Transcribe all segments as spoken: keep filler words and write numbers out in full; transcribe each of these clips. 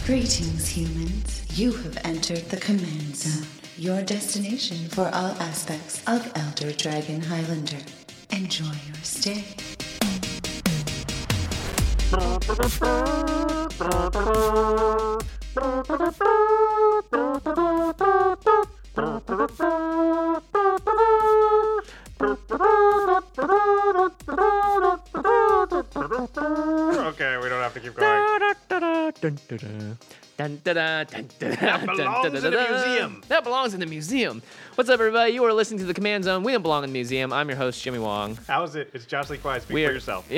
Greetings, humans. You have entered the Command Zone, your destination for all aspects of Elder Dragon Highlander. Enjoy your stay. Okay, we don't have to keep going. That belongs in the museum. That belongs in the museum. What's up, everybody? You are listening to the Command Zone. We don't belong in the museum. I'm your host, Jimmy Wong. How is it? It's Josh Lee Kwai. Speak We for are- yourself.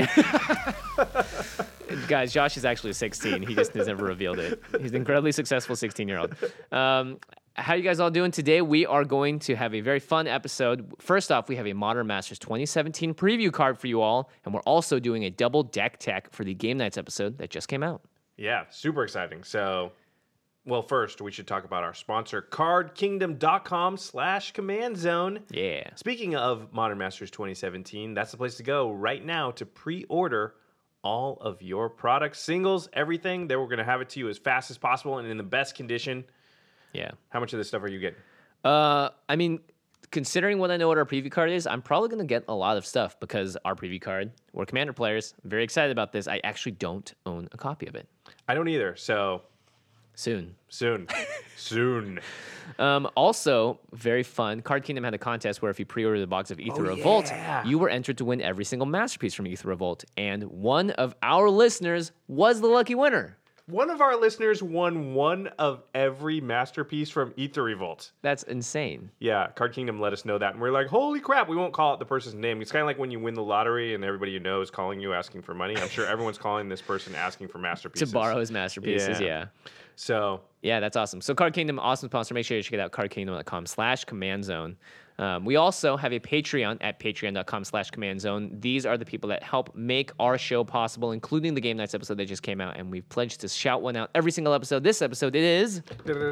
Guys, Josh is actually sixteen. He just has never revealed it. He's an incredibly successful sixteen-year-old. Um, how you guys all doing today? We are going to have a very fun episode. First off, we have a Modern Masters twenty seventeen preview card for you all, and we're also doing a double deck tech for the Game Nights episode that just came out. Yeah, super exciting. So, well, first, we should talk about our sponsor, cardkingdom.com slash command zone. Yeah. Speaking of Modern Masters twenty seventeen, that's the place to go right now to pre-order all of your products, singles, everything. They were going to have it to you as fast as possible and in the best condition. Yeah. How much of this stuff are you getting? Uh, I mean, considering what I know what our preview card is, I'm probably going to get a lot of stuff because our preview card, we're Commander players. I'm very excited about this. I actually don't own a copy of it. I don't either, so Soon. soon. soon. Um, also, very fun. Card Kingdom had a contest where if you pre-ordered a box of Aether Oh, Revolt, yeah. you were entered to win every single masterpiece from Aether Revolt. And one of our listeners was the lucky winner. One of our listeners won one of every masterpiece from Aether Revolt. That's insane. Yeah, Card Kingdom let us know that, and we're like, holy crap, we won't call out the person's name. It's kind of like when you win the lottery and everybody you know is calling you asking for money. I'm sure everyone's calling this person asking for To masterpieces. borrow his masterpieces, Yeah. yeah. So, Yeah, that's awesome. So Card Kingdom, awesome sponsor. Make sure you check it out, cardkingdom.com slash command zone. Um, we also have a Patreon at patreon.com slash command zone. These are the people that help make our show possible, including the Game Nights episode that just came out, and we've pledged to shout one out every single episode. This episode, it is...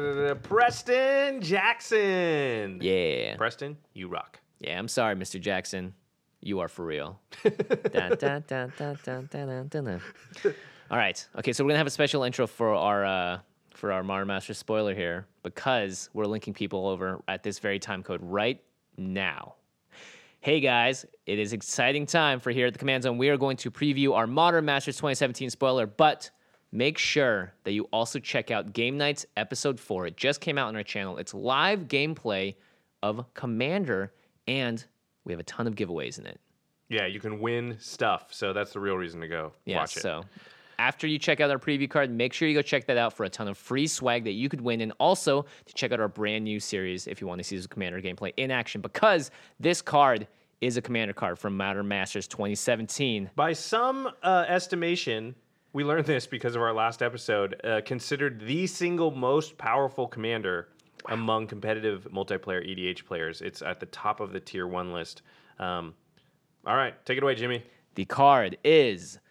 Preston Jackson. Yeah. Preston, you rock. Yeah, I'm sorry, Mister Jackson. You are for real. Dun, dun, dun, dun, dun, dun, dun, dun, dun. All right. Okay, so we're going to have a special intro for our... Uh, for our Modern Masters spoiler here, because we're linking people over at this very time code right now. Hey guys, it is exciting time for here at the Command Zone. We are going to preview our Modern Masters twenty seventeen spoiler, but make sure that you also check out Game Nights Episode four. It just came out on our channel. It's live gameplay of Commander, and we have a ton of giveaways in it. Yeah, you can win stuff, so that's the real reason to go Yeah, watch it. so after you check out our preview card, make sure you go check that out for a ton of free swag that you could win, and also to check out our brand new series if you want to see this Commander gameplay in action, because this card is a Commander card from Modern Masters twenty seventeen. By some uh, estimation, we learned this because of our last episode, uh, considered the single most powerful commander among competitive multiplayer E D H players. It's at the top of the tier one list. Um, all right, take it away, Jimmy. The card is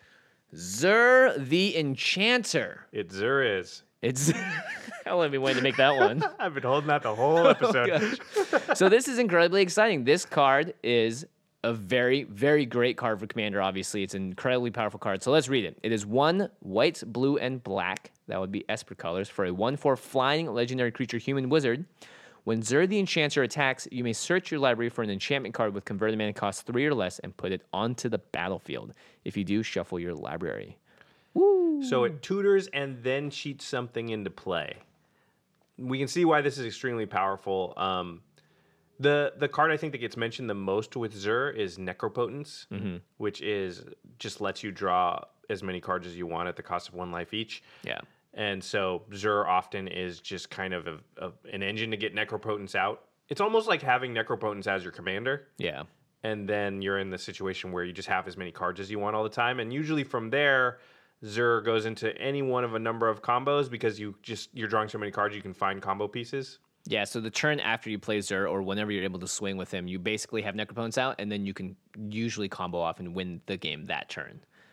Zur the Enchanter. It Zur is. It's how long have we waited to make that one? I've been holding that the whole episode. So this is incredibly exciting. This card is a very, very great card for Commander, obviously. It's an incredibly powerful card. So let's read it. It is one white, blue, and black. That would be Esper colors for a one four flying legendary creature human wizard. When Zur the Enchanter attacks, you may search your library for an enchantment card with converted mana cost three or less and put it onto the battlefield. If you do, shuffle your library. So it tutors and then cheats something into play. We can see why this is extremely powerful. Um, the the card I think that gets mentioned the most with Zur is Necropotence, Mm-hmm. which is just lets you draw as many cards as you want at the cost of one life each. Yeah. And so Zur often is just kind of a, a, an engine to get Necropotence out. It's almost like having Necropotence as your commander. Yeah. And then you're in the situation where you just have as many cards as you want all the time. And usually from there, Zur goes into any one of a number of combos because you just you're drawing so many cards you can find combo pieces. Yeah, so the turn after you play Zur, or whenever you're able to swing with him, you basically have Necropotence out, and then you can usually combo off and win the game that turn.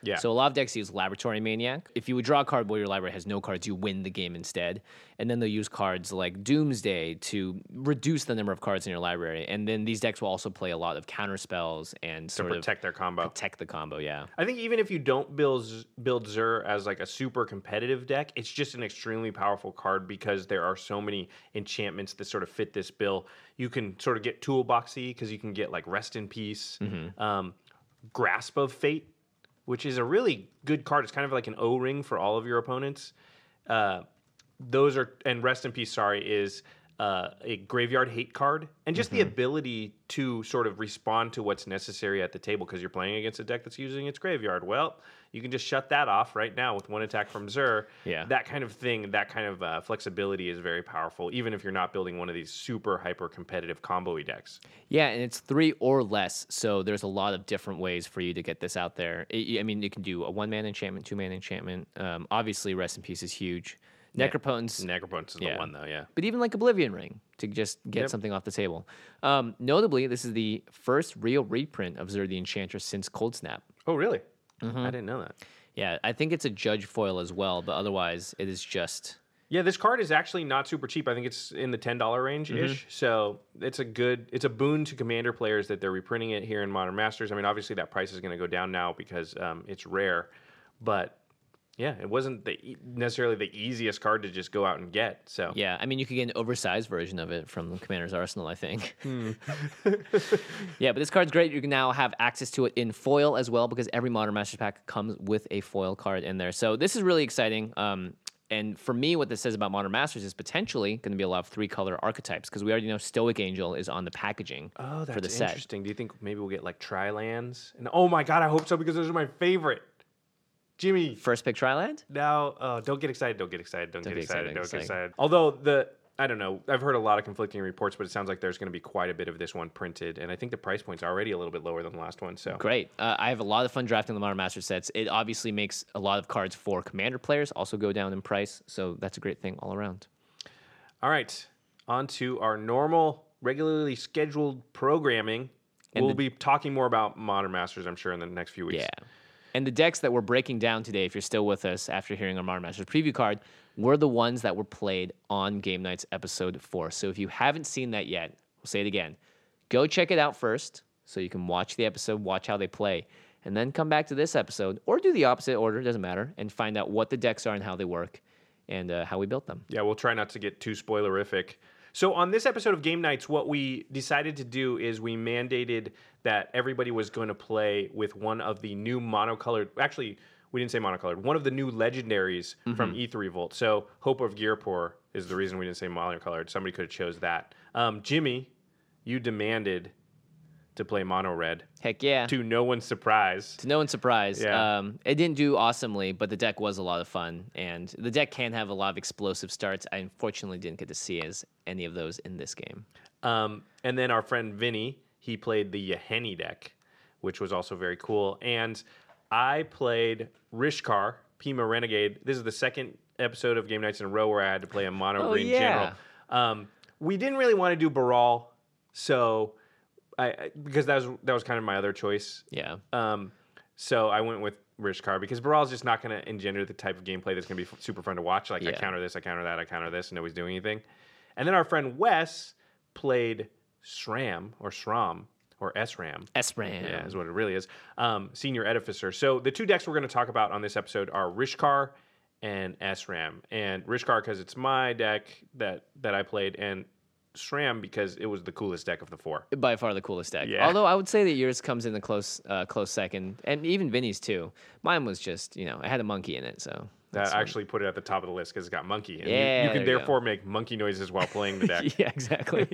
Yeah. So a lot of decks use Laboratory Maniac. If you would draw a card while your library has no cards, you win the game instead. And then they'll use cards like Doomsday to reduce the number of cards in your library. And then these decks will also play a lot of counter spells and To sort protect of their combo. protect the combo. Yeah. I think even if you don't build Z- build Zur as like a super competitive deck, it's just an extremely powerful card because there are so many enchantments that sort of fit this bill. You can sort of get toolboxy because you can get like Rest in Peace, um, Grasp of Fate, which is a really good card. It's kind of like an O-ring for all of your opponents. Uh, those are and Rest in Peace. Sorry, is uh, a graveyard hate card, and just the ability to sort of respond to what's necessary at the table because you're playing against a deck that's using its graveyard. Well, you can just shut that off right now with one attack from Zur. Yeah. That kind of thing, that kind of uh, flexibility is very powerful, even if you're not building one of these super hyper competitive combo-y decks. Yeah, and it's three or less, so there's a lot of different ways for you to get this out there. I I mean, you can do a one-man enchantment, two-man enchantment. Um, obviously, Rest in Peace is huge. Necropotence, Necropotence is Yeah. the one, though, yeah. but even like Oblivion Ring to just get Yep. something off the table. Um, notably, this is the first real reprint of Zur the Enchantress since Cold Snap. Oh, really? I didn't know that. Yeah, I think it's a Judge foil as well, but otherwise it is just Yeah, this card is actually not super cheap. I think it's in the ten dollar range ish. So it's a good, it's a boon to Commander players that they're reprinting it here in Modern Masters. I mean, obviously that price is going to go down now because um, it's rare, but yeah, it wasn't the, e- necessarily the easiest card to just go out and get. So yeah. I mean, you could get an oversized version of it from the Commander's Arsenal, I think. Yeah, but this card's great. You can now have access to it in foil as well because every Modern Masters pack comes with a foil card in there. So this is really exciting. Um, and for me, what this says about Modern Masters is potentially going to be a lot of three-color archetypes because we already know Stoic Angel is on the packaging Oh, that's for the set. interesting. Do you think maybe we'll get like Tri-lands? And oh my god, I hope so because those are my favorite. Jimmy, First pick Triland? now, oh, don't get excited, don't get excited, don't, Don't get get excited, excited, don't get excited. excited. Although the, I don't know, I've heard a lot of conflicting reports, but it sounds like there's going to be quite a bit of this one printed, and I think the price point's already a little bit lower than the last one. So Great. Uh, I have a lot of fun drafting the Modern Master sets. It obviously makes a lot of cards for Commander players also go down in price, so that's a great thing all around. all right, on to our normal, regularly scheduled programming. And we'll the- be talking more about Modern Masters, I'm sure, in the next few weeks. Yeah. And the decks that we're breaking down today, if you're still with us after hearing our Modern Masters preview card, were the ones that were played on Game Nights episode four. So if you haven't seen that yet, we'll say it again. Go check it out first so you can watch the episode, watch how they play, and then come back to this episode or do the opposite order, doesn't matter, and find out what the decks are and how they work and uh, how we built them. Yeah, we'll try not to get too spoilerific. So on this episode of Game Nights, what we decided to do is we mandated that everybody was going to play with one of the new monocolored, actually, we didn't say monocolored, one of the new legendaries from Aether Revolt. So Hope of Ghirapur is the reason we didn't say monocolored. Somebody could have chose that. Um, Jimmy, you demanded to play mono red, Heck yeah. to no one's surprise. To no one's surprise, Yeah. um, it didn't do awesomely, but the deck was a lot of fun, and the deck can have a lot of explosive starts. I unfortunately didn't get to see as any of those in this game. Um, and then our friend Vinny, he played the Yahenni deck, which was also very cool. And I played Rishkar, Pima Renegade. This is the second episode of Game Nights in a row where I had to play a mono Oh, green yeah. general. Um, we didn't really want to do Baral, so I I- because that was that was kind of my other choice. Yeah. Um, so I went with Rishkar because Baral is just not going to engender the type of gameplay that's going to be f- super fun to watch. Like I Yeah. counter this, I counter that, I counter this, and nobody's doing anything. And then our friend Wes played SRAM or SRAM or SRAM. Esram. Yeah, is what it really is. Um, Senior Edificer. So the two decks we're going to talk about on this episode are Rishkar and SRAM. And Rishkar because it's my deck that that I played, and SRAM because it was the coolest deck of the four. By far the coolest deck. Yeah. Although I would say that yours comes in the close uh, close second, and even Vinny's too. Mine was just, you know, it had a monkey in it, so. That that's what- actually put it at the top of the list because it's got monkey. And Yeah, you, you there can you go. therefore make monkey noises while playing the deck. yeah, exactly.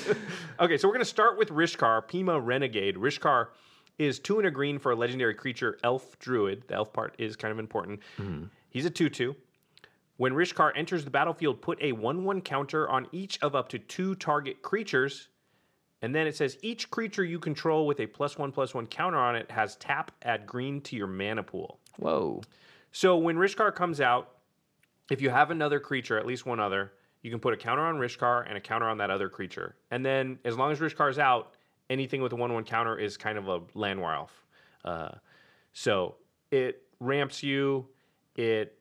Okay, so we're going to start with Rishkar, Pima Renegade. Rishkar is two and a green for a legendary creature, Elf Druid. The elf part is kind of important. He's a two two. When Rishkar enters the battlefield, put a one one counter on each of up to two target creatures. And then it says each creature you control with a plus one plus one counter on it has tap, add green to your mana pool. Whoa. So when Rishkar comes out, if you have another creature, at least one other, you can put a counter on Rishkar and a counter on that other creature. And then as long as Rishkar's out, anything with a one one counter is kind of a Landwire elf. Uh, so it ramps you. It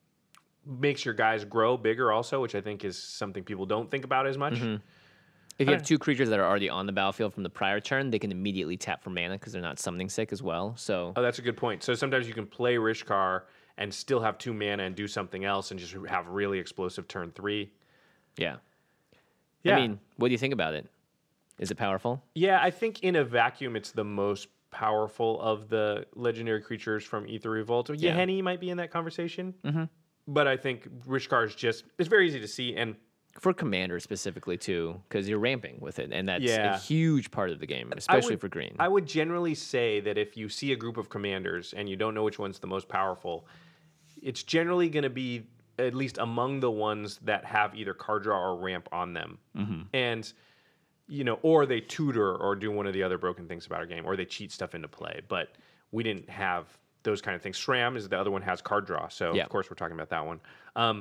makes your guys grow bigger also, which I think is something people don't think about as much. Mm-hmm. If you have two creatures that are already on the battlefield from the prior turn, they can immediately tap for mana because they're not summoning sick as well. So oh, that's a good point. So sometimes you can play Rishkar and still have two mana and do something else and just have really explosive turn three. yeah. Yeah. I mean, what do you think about it? Is it powerful? Yeah, I think in a vacuum, it's the most powerful of the legendary creatures from Aether Revolt. Yeah. Yahenni might be in that conversation. Mm-hmm. But I think Rishkar is just, it's very easy to see. And For Commander specifically, too, because you're ramping with it, and that's Yeah. a huge part of the game, I especially would- for green. I would generally say that if you see a group of commanders and you don't know which one's the most powerful, it's generally going to be at least among the ones that have either card draw or ramp on them. Mm-hmm. And, you know, or they tutor or do one of the other broken things about our game, or they cheat stuff into play. But we didn't have those kind of things. Shram is the other one, has card draw. So, Yeah. of course, we're talking about that one. Um,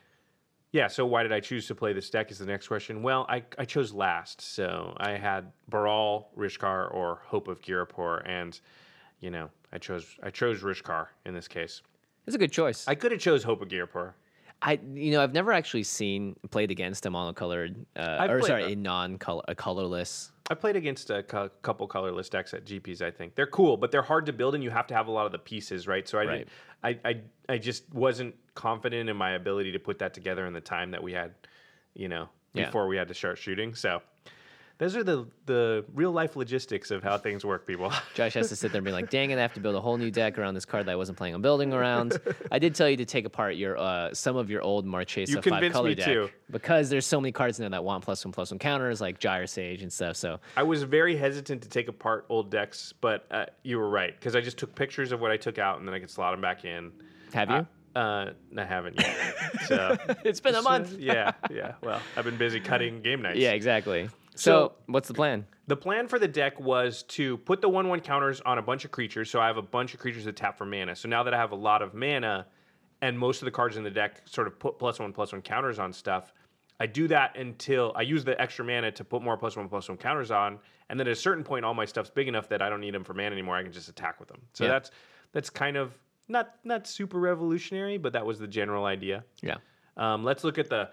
yeah, so why did I choose to play this deck is the next question. Well, I, I chose last. So I had Baral, Rishkar, or Hope of Girapur. And, you know, I chose I chose Rishkar in this case. It's a good choice. I could have chose Hope of Girapur. I, you know, I've never actually seen played against a monocolored, uh, I've or played- sorry, a non-color, a colorless. I played against a cu- couple colorless decks at G Ps. I think they're cool, but they're hard to build, and you have to have a lot of the pieces, right? So I, Right. did, I, I, I just wasn't confident in my ability to put that together in the time that we had, you know, Yeah. before we had to start shooting. So those are the the real life logistics of how things work, people. Josh has to sit there and be like, "Dang it, I have to build a whole new deck around this card that I wasn't planning on building around." I did tell you to take apart your uh, some of your old Marchesa You five convinced color me deck too. because there's so many cards in there that want plus one plus one counters like Gyre Sage and stuff. So I was very hesitant to take apart old decks, but uh, you were right because I just took pictures of what I took out, and then I could slot them back in. have you? Uh, uh, I haven't yet. So It's been a month. yeah, yeah. Well, I've been busy cutting game nights. Yeah, exactly. So, So- what's the plan? The plan for the deck was to put the one one counters on a bunch of creatures, so I have a bunch of creatures that tap for mana. So now that I have a lot of mana, and most of the cards in the deck sort of put plus one plus one counters on stuff, I do that until I use the extra mana to put more plus one plus one counters on, and then at a certain point, all my stuff's big enough that I don't need them for mana anymore. I can just attack with them. So Yeah. that's that's kind of not not super revolutionary, but that was the general idea. Yeah. Um, let's look at the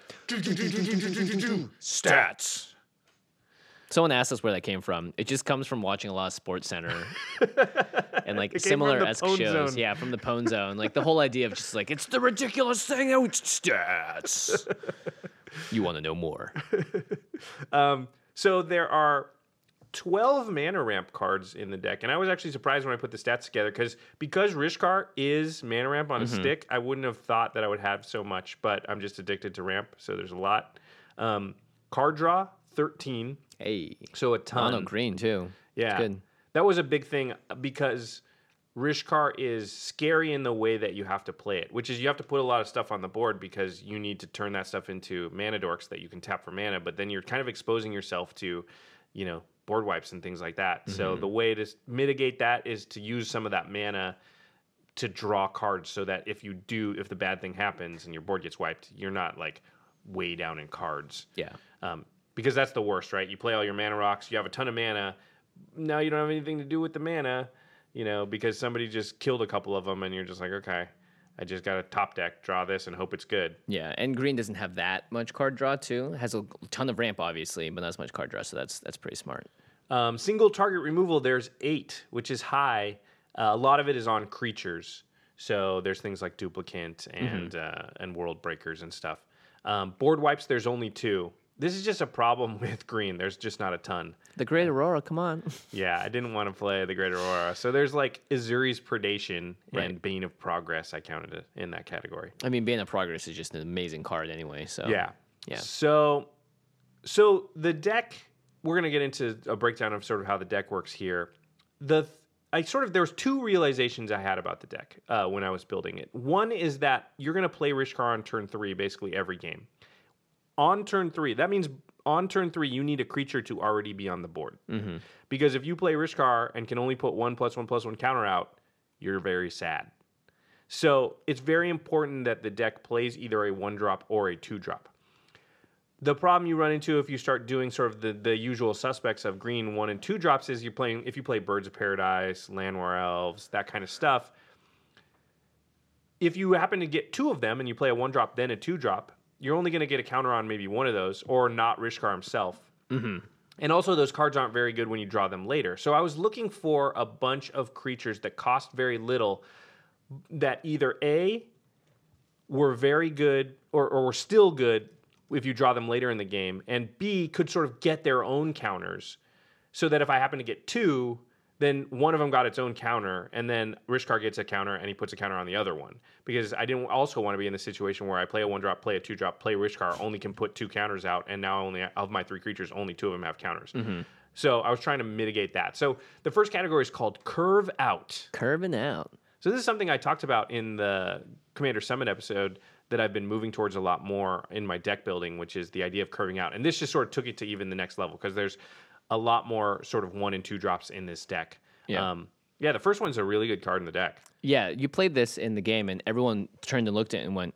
stats. Someone asked us where that came from. It just comes from watching a lot of Sports Center and like It came from similar the esque Pwn shows. Zone. Yeah, from the Pwn Zone. Like the whole idea of just like it's the ridiculous thing. Oh, it's stats. You want to know more? Um, so there are twelve mana ramp cards in the deck, and I was actually surprised when I put the stats together because because Rishkar is mana ramp on a stick, I wouldn't have thought that I would have so much, but I'm just addicted to ramp, so there's a lot. Um, card draw thirteen, Hey, so a ton. mono green too. Yeah, It's good. that was a big thing because Rishkar is scary in the way that you have to play it, which is you have to put a lot of stuff on the board because you need to turn that stuff into mana dorks that you can tap for mana, but then you're kind of exposing yourself to, you know, board wipes and things like that. So the way to s- mitigate that is to use some of that mana to draw cards so that if you do, if the bad thing happens and your board gets wiped, you're not like way down in cards. Yeah. Um, because that's the worst, right? You play all your mana rocks, you have a ton of mana. Now you don't have anything to do with the mana, you know, because somebody just killed a couple of them, and you're just like, okay, I just got to top deck, draw this, and hope it's good. Yeah, and green doesn't have that much card draw too. It has a ton of ramp, obviously, but not as much card draw. So that's that's pretty smart. Um, single target removal, there's eight, which is high. Uh, a lot of it is on creatures. So there's things like Duplicant and uh, and World Breakers and stuff. Um, board wipes, there's only two. This is just a problem with green. There's just not a ton. The Great Aurora, come on. Yeah, I didn't want to play the Great Aurora. So there's like Azuri's Predation Right. and Bane of Progress. I counted it in that category. I mean, Bane of Progress is just an amazing card anyway. So Yeah. Yeah. So, so the deck, we're gonna get into a breakdown of sort of how the deck works here. The th- I sort of there was two realizations I had about the deck uh, when I was building it. One is that you're gonna play Rishkar on turn three basically every game. On turn three, that means on turn three you need a creature to already be on the board. Mm-hmm. Because if you play Rishkar and can only put one plus one plus one counter out, you're very sad. So it's very important that the deck plays either a one drop or a two drop. The problem you run into if you start doing sort of the, the usual suspects of green one and two drops is you're playing if you play Birds of Paradise, Landwar Elves, that kind of stuff. if you happen to get two of them and you play a one drop, then a two drop, you're only going to get a counter on maybe one of those, or not Rishkar himself. Mm-hmm. And also, those cards aren't very good when you draw them later. So I was looking for a bunch of creatures that cost very little, that either A, were very good, or, or were still good if you draw them later in the game, and B, could sort of get their own counters, so that if I happen to get two, then one of them got its own counter, and then Rishkar gets a counter, and he puts a counter on the other one. Because I didn't also want to be in the situation where I play a one-drop, play a two-drop, play Rishkar, only can put two counters out, and now only of my three creatures, only two of them have counters. Mm-hmm. So I was trying to mitigate that. So the first category is called Curve Out. Curving out. So this is something I talked about in the Commander Summit episode that I've been moving towards a lot more in my deck building, which is the idea of curving out. And this just sort of took it to even the next level, because there's a lot more sort of one and two drops in this deck. Yeah. Um, yeah, the first one's a really good card in the deck. Yeah, you played this in the game, and everyone turned and looked at it and went,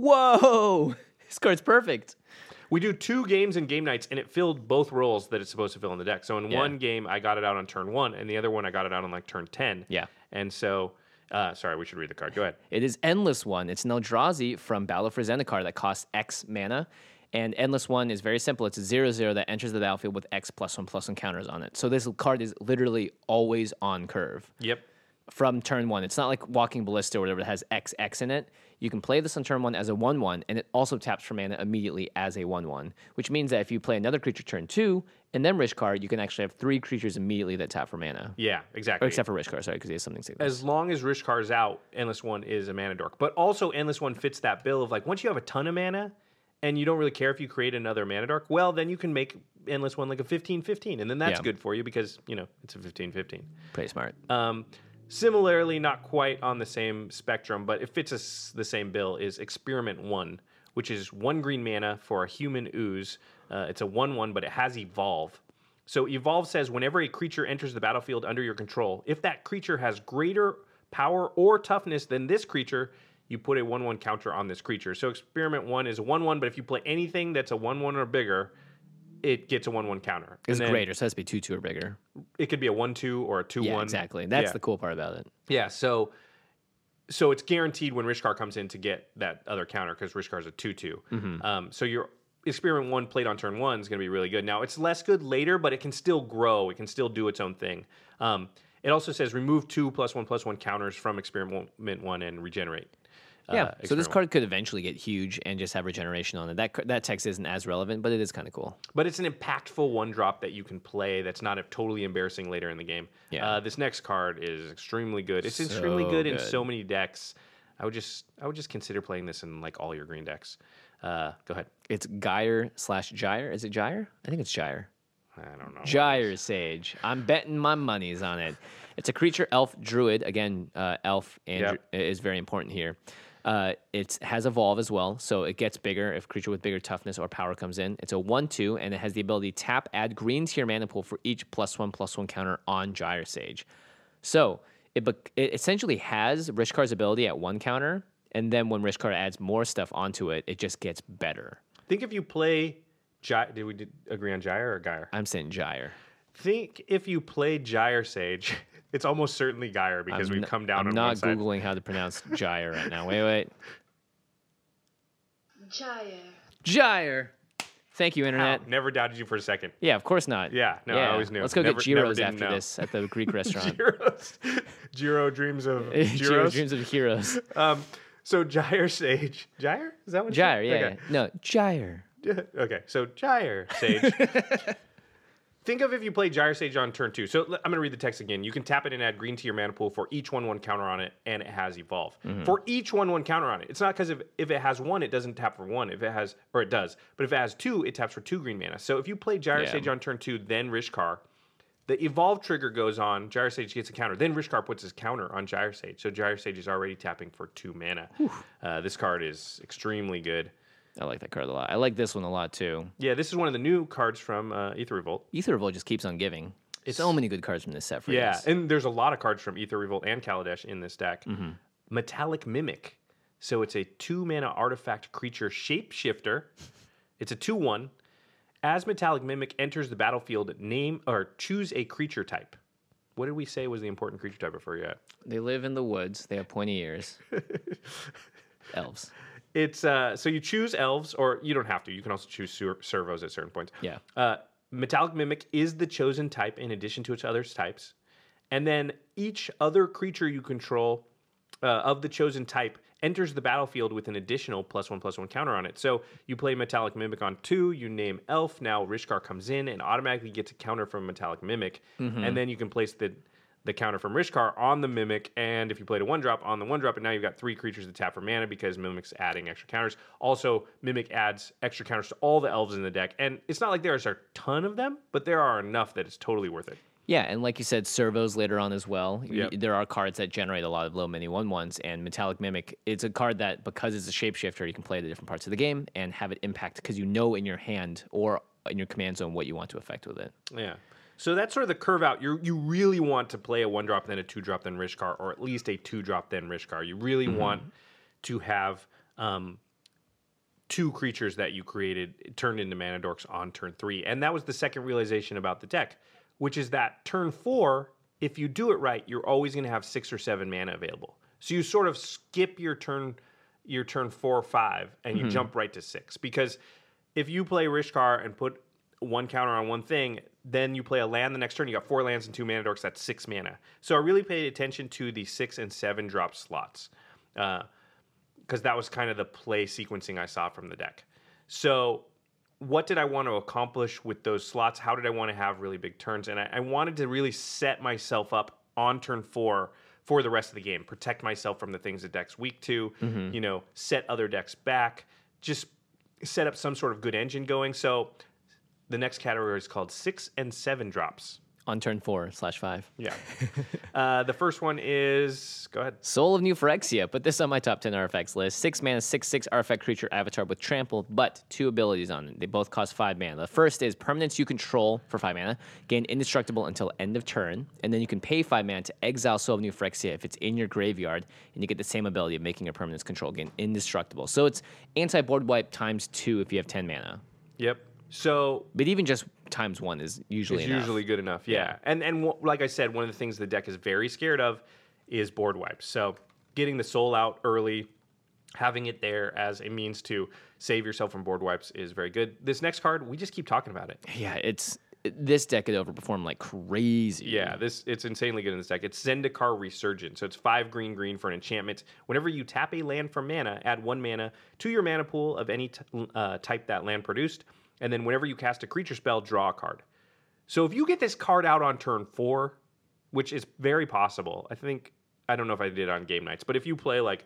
whoa, this card's perfect. We do two games and game nights, and it filled both roles that it's supposed to fill in the deck. So in Yeah. one game, I got it out on turn one, and the other one, I got it out on like turn ten. Yeah. And so, uh, sorry, we should read the card. Go ahead. It is Endless One. It's an Eldrazi from Battle for Zendikar that costs X mana. And Endless One is very simple. It's a zero zero that enters the battlefield with X plus one plus one counters on it. So this card is literally always on curve Yep. from turn one. It's not like Walking Ballista or whatever that has X X in it. You can play this on turn one as a one one, and it also taps for mana immediately as a one one, which means that if you play another creature turn two and then Rishkar, you can actually have three creatures immediately that tap for mana. Yeah, Or exactly. except for Rishkar, sorry, because he has something sick. As long as Rishkar's out, Endless One is a mana dork. But also, Endless One fits that bill of like, once you have a ton of mana and you don't really care if you create another mana dork, well, then you can make Endless One like a fifteen fifteen. And then that's Yeah. good for you because, you know, it's a fifteen fifteen. Pretty smart. Um, similarly, not quite on the same spectrum, but it fits us the same bill, is Experiment One, which is one green mana for a human ooze. Uh, it's a one one, but it has Evolve. So Evolve says whenever a creature enters the battlefield under your control, if that creature has greater power or toughness than this creature, you put a one one counter on this creature. So Experiment one is a one one, but if you play anything that's a one one or bigger, it gets a one one counter. It's And then greater, so it has to be two two or bigger. It could be a one two or a two one. Yeah, exactly. That's Yeah. the cool part about it. Yeah, so so it's guaranteed when Rishkar comes in to get that other counter, because Rishkar's a two two. Mm-hmm. Um, so your Experiment one played on turn one is going to be really good. Now, it's less good later, but it can still grow. It can still do its own thing. Um, it also says remove two plus one plus one counters from Experiment one and regenerate. Yeah, uh, so this Experiment card could eventually get huge and just have regeneration on it. That ca- that text isn't as relevant, but it is kind of cool. But it's an impactful one drop that you can play that's not a totally embarrassing later in the game. Yeah. Uh, this next card is extremely good. It's So extremely good, in good. so many decks. I would just I would just consider playing this in like all your green decks. Uh, go ahead. It's Gyre slash Gyre. Is it Gyre? I think it's Gyre. I don't know. Gyre Sage. I'm betting my monies on it. It's a creature elf druid. Again, uh, elf and Yep. dru- is very important here. Uh, it has evolve as well, so it gets bigger if creature with bigger toughness or power comes in. It's a one two, and it has the ability to tap, add green to your mana pool for each plus one plus one counter on Gyre Sage. So it, bec- it essentially has Rishkar's ability at one counter, and then when Rishkar adds more stuff onto it, it just gets better. Think if you play Gy- did we did agree on Gyre or Gyre? I'm saying Gyre. Think if you play Gyre Sage, it's almost certainly Gyre because I'm we've n- come down I'm on not one side. Googling how to pronounce Gyre right now. Wait, wait. Gyre. Gyre. Thank you, Ow, Internet. never doubted you for a second. Yeah, of course not. Yeah, no, I always knew. Let's go Never- get never gyros didn't after know. this at the Greek restaurant. Gyros. Gyro dreams of Gyro Gyros. Dreams of Heroes. Um, so Gyre Sage. Gyre? Is that what? Gyre, you yeah. Okay. yeah. No, Gyre. Okay, so Gyre Sage. Think of if you play Gyre Sage on turn two. So l- I'm going to read the text again. You can tap it and add green to your mana pool for each one one counter on it, and it has Evolve. Mm-hmm. For each one one counter on it. It's not because if, if it has one, it doesn't tap for one. If it has, or it does. But if it has two, it taps for two green mana. So if you play Gyre Yeah. Sage on turn two, then Rishkar, the Evolve trigger goes on, Gyre Sage gets a counter. Then Rishkar puts his counter on Gyre Sage. So Gyre Sage is already tapping for two mana. Uh, this card is extremely good. I like that card a lot. I like this one a lot too. Yeah, this is one of the new cards from uh, Aether Revolt. Ether Revolt just keeps on giving. so many good cards from this set for Yeah, this. and there's a lot of cards from Aether Revolt and Kaladesh in this deck. Mm-hmm. Metallic Mimic. So it's a two mana artifact creature shapeshifter. It's a two one. As Metallic Mimic enters the battlefield, name or choose a creature type. what did we say was the important creature type before yet? They live in the woods. They have pointy ears. Elves. It's uh, so you choose elves, or you don't have to. You can also choose ser- servos at certain points. Yeah. Uh, Metallic Mimic is the chosen type in addition to its other types. And then each other creature you control uh, of the chosen type enters the battlefield with an additional plus one plus one counter on it. So you play Metallic Mimic on two, you name Elf. Now Rishkar comes in and automatically gets a counter from Metallic Mimic. Mm-hmm. And then you can place the the counter from Rishkar on the Mimic, and if you played a one drop on the one drop, and now you've got three creatures to tap for mana because Mimic's adding extra counters. Also, Mimic adds extra counters to all the elves in the deck, and it's not like there's a ton of them, but there are enough that it's totally worth it. Yeah, and like you said, servos later on as well. Yep. Y- There are cards that generate a lot of low mini one ones, and Metallic Mimic, it's a card that, because it's a shapeshifter, you can play it at different parts of the game and have it impact because you know in your hand or in your command zone what you want to affect with it. Yeah. So that's sort of the curve out. You you really want to play a one drop, then a two drop, then Rishkar, or at least a two drop, then Rishkar. You really mm-hmm. want to have um, two creatures that you created turned into mana dorks on turn three. And that was the second realization about the deck, which is that turn four, if you do it right, you're always going to have six or seven mana available. So you sort of skip your turn your turn four or five, and you mm-hmm. jump right to six. Because if you play Rishkar and put one counter on one thing, then you play a land the next turn, you got four lands and two mana dorks, that's six mana. So I really paid attention to the six and seven drop slots, because uh, that was kind of the play sequencing I saw from the deck. So what did I want to accomplish with those slots? How did I want to have really big turns? And I, I wanted to really set myself up on turn four for the rest of the game, protect myself from the things the deck's weak to, mm-hmm. you know, set other decks back, just set up some sort of good engine going. So the next category is called six and seven drops. On turn four slash five. Yeah. uh, the first one is, go ahead. Soul of New Phyrexia. Put this on my top ten artifacts list. Six mana, six, six artifact creature avatar with trample, but two abilities on it. They both cost five mana. The first is permanents you control for five mana, gain indestructible until end of turn, and then you can pay five mana to exile Soul of New Phyrexia if it's in your graveyard, and you get the same ability of making your permanents control gain indestructible. So it's anti-board wipe times two if you have ten mana. Yep. So, but even just times one is usually it's enough. usually good enough. Yeah, yeah. and and w- like I said, one of the things the deck is very scared of is board wipes. So getting the soul out early, having it there as a means to save yourself from board wipes is very good. This next card, we just keep talking about it. Yeah, it's this deck could overperform like crazy. Yeah, this it's insanely good in this deck. It's Zendikar Resurgent. So it's five green green for an enchantment. Whenever you tap a land for mana, add one mana to your mana pool of any t- uh, type that land produced. And then whenever you cast a creature spell, draw a card. So if you get this card out on turn four, which is very possible, I think, I don't know if I did on game nights, but if you play like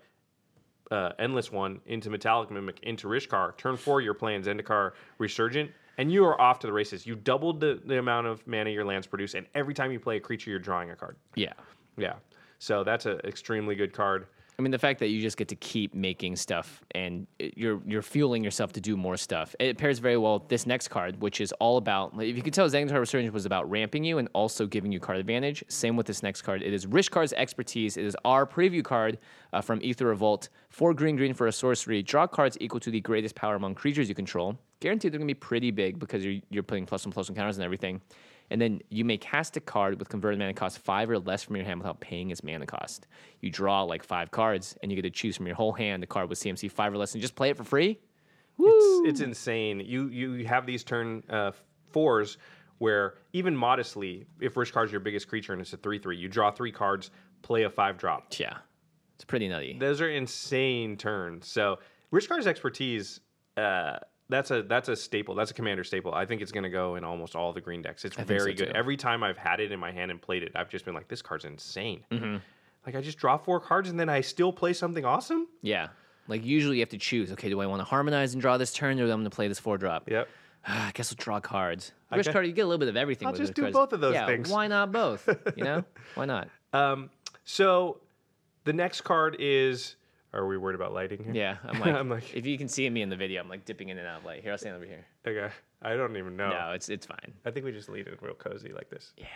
uh, Endless One into Metallic Mimic into Rishkar, turn four you're playing Zendikar Resurgent, and you are off to the races. You doubled the, the amount of mana your lands produce, and every time you play a creature, you're drawing a card. Yeah. Yeah. So that's an extremely good card. I mean, the fact that you just get to keep making stuff and you're you're fueling yourself to do more stuff. It pairs very well with this next card, which is all about, if you can tell, Zendikar Resurgence was about ramping you and also giving you card advantage. Same with this next card. It is Rishkar's Expertise. It is our preview card uh, from Aether Revolt. Four green green for a sorcery. Draw cards equal to the greatest power among creatures you control. Guaranteed they're going to be pretty big because you're, you're putting plus one plus one counters and everything. And then you may cast a card with converted mana cost five or less from your hand without paying its mana cost. You draw like five cards, and you get to choose from your whole hand a card with C M C five or less, and just play it for free. Woo! It's it's insane. You you have these turn uh, fours where even modestly, if Rishkar's your biggest creature and it's a three three, you draw three cards, play a five drop. Yeah, it's pretty nutty. Those are insane turns. So Rishkar's Expertise. Uh, That's a that's a staple. That's a commander staple. I think it's going to go in almost all the green decks. It's very so good. Too. Every time I've had it in my hand and played it, I've just been like, this card's insane. Mm-hmm. Like, I just draw four cards and then I still play something awesome? Yeah. Like, usually you have to choose, okay, do I want to harmonize and draw this turn, or do I want to play this four drop? Yep. I guess I'll draw cards. Rich card, you get a little bit of everything. I'll with just do cards. both of those yeah, things. Why not both? You know? Why not? Um, so the next card is... Are we worried about lighting here? Yeah, I'm like, I'm like, if you can see me in the video, I'm like dipping in and out of light. Here, I'll stand over here. Okay, I don't even know. No, it's it's fine. I think we just leave it real cozy like this. Yeah.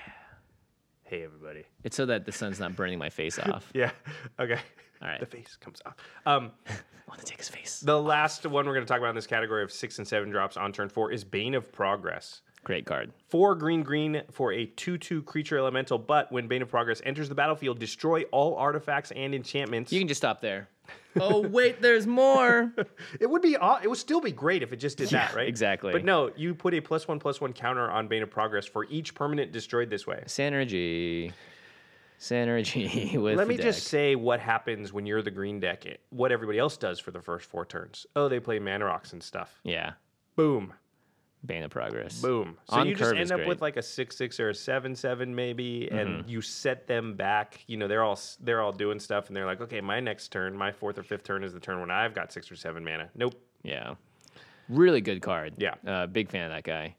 Hey, everybody. It's so that the sun's not burning my face off. Yeah. Okay. All right. The face comes off. Um, I want to take his face. The last one we're going to talk about in this category of six and seven drops on turn four is Bane of Progress. Great card. Four green green for a two two creature elemental, but when Bane of Progress enters the battlefield, destroy all artifacts and enchantments. You can just stop there. Oh, wait, there's more. It would be aw- it would still be great if it just did Yeah, that, right? exactly. But no, you put a plus one plus one counter on Bane of Progress for each permanent destroyed this way. Synergy. Synergy with Let the me deck. just say what happens when you're the green deck. It- What everybody else does for the first four turns. Oh, they play mana rocks and stuff. Yeah. Boom. Bane of Progress. Boom. So On you just curve is end up great. with like a six six or a seven seven maybe, and Mm-hmm. you set them back. You know, they're all s- they're all doing stuff, and they're like, okay, my next turn, my fourth or fifth turn is the turn when I've got six or seven mana. Nope. Yeah. Really good card. Yeah. Uh, big fan of that guy.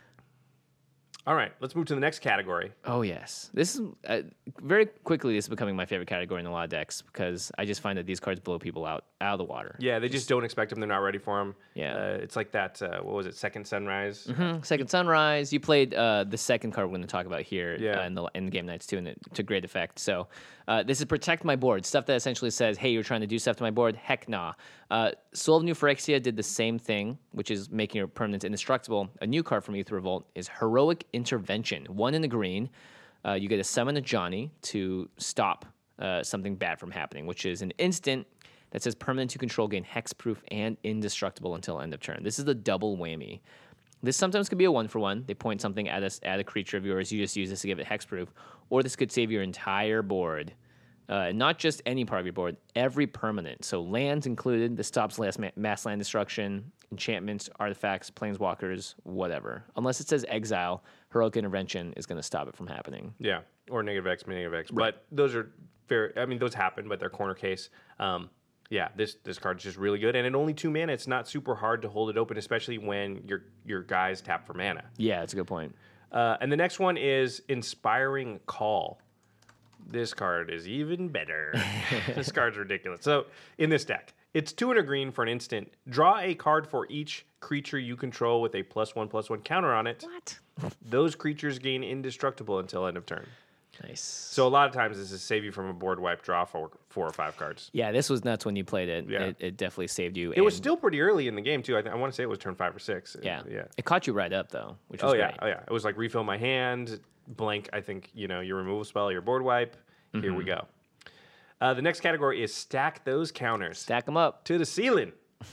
All right, let's move to the next category. Oh, yes. This is uh, very quickly, this is becoming my favorite category in a lot of decks because I just find that these cards blow people out, out of the water. Yeah, they just don't expect them. They're not ready for them. Yeah. Uh, it's like that, uh, what was it, Second Sunrise? Mhm. Second Sunrise. You played uh, the second card we're going to talk about here Yeah. uh, in the in the game nights too, and it to great effect. So uh, this is protect my board stuff that essentially says, hey, you're trying to do stuff to my board. Heck nah. Uh, Soul of New Phyrexia did the same thing, which is making your permanent indestructible. A new card from Aether Revolt is Heroic Intervention. One in the green. Uh, you get to summon a Johnny to stop uh, something bad from happening, which is an instant that says permanent to control gain hexproof and indestructible until end of turn. This is the double whammy. This sometimes could be a one for one. They point something at a, at a creature of yours. You just use this to give it hexproof. Or this could save your entire board. Uh, not just any part of your board, every permanent. So lands included. This stops last ma- mass land destruction, enchantments, artifacts, planeswalkers, whatever. Unless it says exile, Heroic Intervention is going to stop it from happening. Yeah, or negative X, negative X. But those are very, I mean, those happen, but they're corner case. Um, yeah, this this card's just really good. And at only two mana, it's not super hard to hold it open, especially when your your guys tap for mana. Yeah, that's a good point. Uh, and the next one is Inspiring Call. This card is even better. This card's ridiculous. So in this deck, it's two and a green for an instant. Draw a card for each creature you control with a plus one plus one counter on it. What? Those creatures gain indestructible until end of turn. Nice. So a lot of times this is save you from a board wipe, draw four, four or five cards. Yeah, this was nuts when you played it. Yeah. It, it definitely saved you. It was and- still pretty early in the game too. I, th- I want to say it was turn five or six. Yeah. yeah. It caught you right up, though, which was Oh yeah, great. oh yeah. It was like refill my hand, blank. I think you know your removal spell, your board wipe. Here we go. Uh, the next category is stack those counters Stack them up. to the ceiling.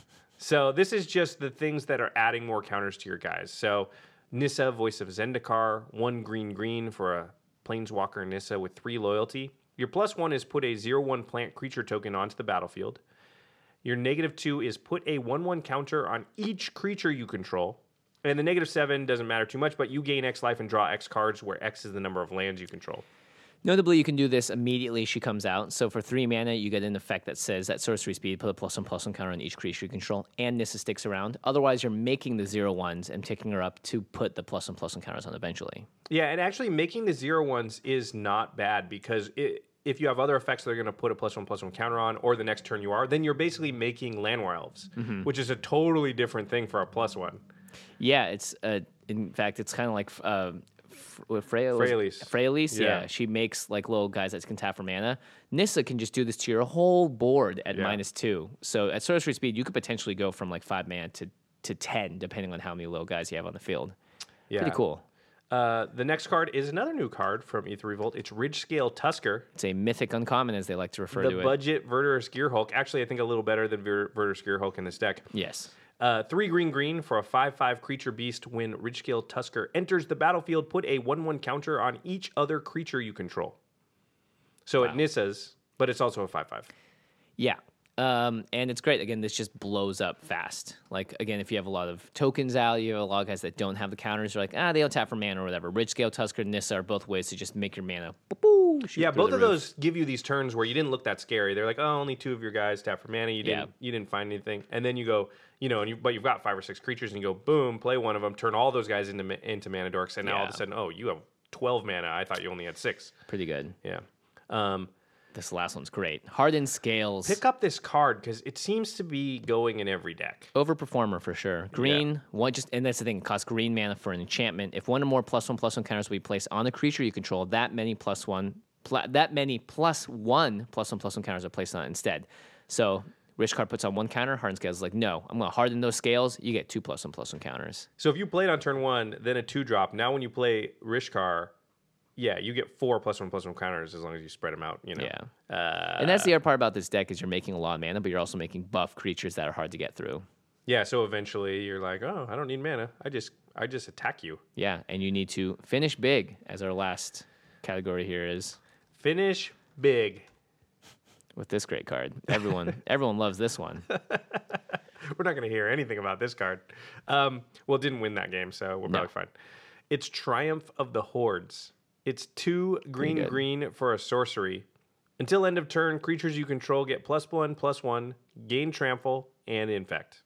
So this is just the things that are adding more counters to your guys. So Nissa, Voice of Zendikar, one green green for a Planeswalker Nissa with three loyalty. Your plus one is put a zero one plant creature token onto the battlefield. Your negative two is put a one one counter on each creature you control. And the negative seven doesn't matter too much, but you gain X life and draw X cards, where X is the number of lands you control. Notably, you can do this immediately she comes out. So for three mana, you get an effect that says that sorcery speed, put a plus one plus one counter on each creature you control, and Nissa sticks around. Otherwise, you're making the zero ones and ticking her up to put the plus one plus one counters on eventually. Yeah, and actually making the zero ones is not bad because it, if you have other effects that are going to put a plus one plus one counter on, or the next turn you are, then you're basically making Landwar Elves, which is a totally different thing for a plus one. Yeah, it's uh, in fact, it's kind of like uh, F- what, Freya, was- Freyalise. Freyalise, yeah. Yeah. She makes like little guys that can tap for mana. Nissa can just do this to your whole board at Yeah. minus two. So at sorcery speed, you could potentially go from like five mana to, to ten, depending on how many little guys you have on the field. Yeah. Pretty cool. Uh, the next card is another new card from Aether Revolt. It's Ridge Scale Tusker, It's a mythic uncommon, as they like to refer the to it. budget Verdurous Gearhulk. Actually, I think a little better than Ver- Verdurous Gearhulk in this deck. Yes. Uh, three green green for a five five creature beast. When Ridge Scale Tusker enters the battlefield, put a one one counter on each other creature you control. So it Nissa's, but it's also a five five. Yeah. Um, and it's great. Again, this just blows up fast. Like, again, if you have a lot of tokens out, you have a lot of guys that don't have the counters. They're like, ah, they don't tap for mana or whatever. Ridge Scale, Tusker, and Nissa are both ways to just make your mana. Boo-boo, shoot Yeah, through both the of roof. those give you these turns where you didn't look that scary. They're like, oh, only two of your guys tap for mana. You didn't, Yeah. you didn't find anything, and then you go, you know, and you, but you've got five or six creatures, and you go, boom, play one of them, turn all those guys into ma- into mana dorks, and now all of Yeah. a sudden, oh, you have twelve mana. I thought you only had six. Pretty good. Yeah. Um, This last one's great. Hardened Scales. pick up this card because it seems to be going in every deck. Overperformer for sure. Green, one just, and that's the thing. It costs green mana for an enchantment. If one or more plus one plus one counters will be placed on a creature you control, that many plus one, pl- that many plus one plus one plus one counters are placed on it instead. So Rishkar puts on one counter, harden scales is like, no, I'm going to harden those scales. You get two plus one plus one counters. So if you played on turn one, then a two drop. Now when you play Rishkar, yeah, you get four plus one plus one counters as long as you spread them out. You know. Yeah. Uh, And that's the other part about this deck is you're making a lot of mana, but you're also making buff creatures that are hard to get through. yeah. So eventually you're like, oh, I don't need mana. I just I just attack you. Yeah, and you need to finish big, as our last category here is Finish big. with this great card. Everyone, everyone loves this one. We're not going to hear anything about this card. Um, well, it didn't win that game, so we're No. probably fine. It's Triumph of the Hordes. It's two green good. green for a sorcery. Until end of turn, creatures you control get plus one, plus one, gain trample, and infect.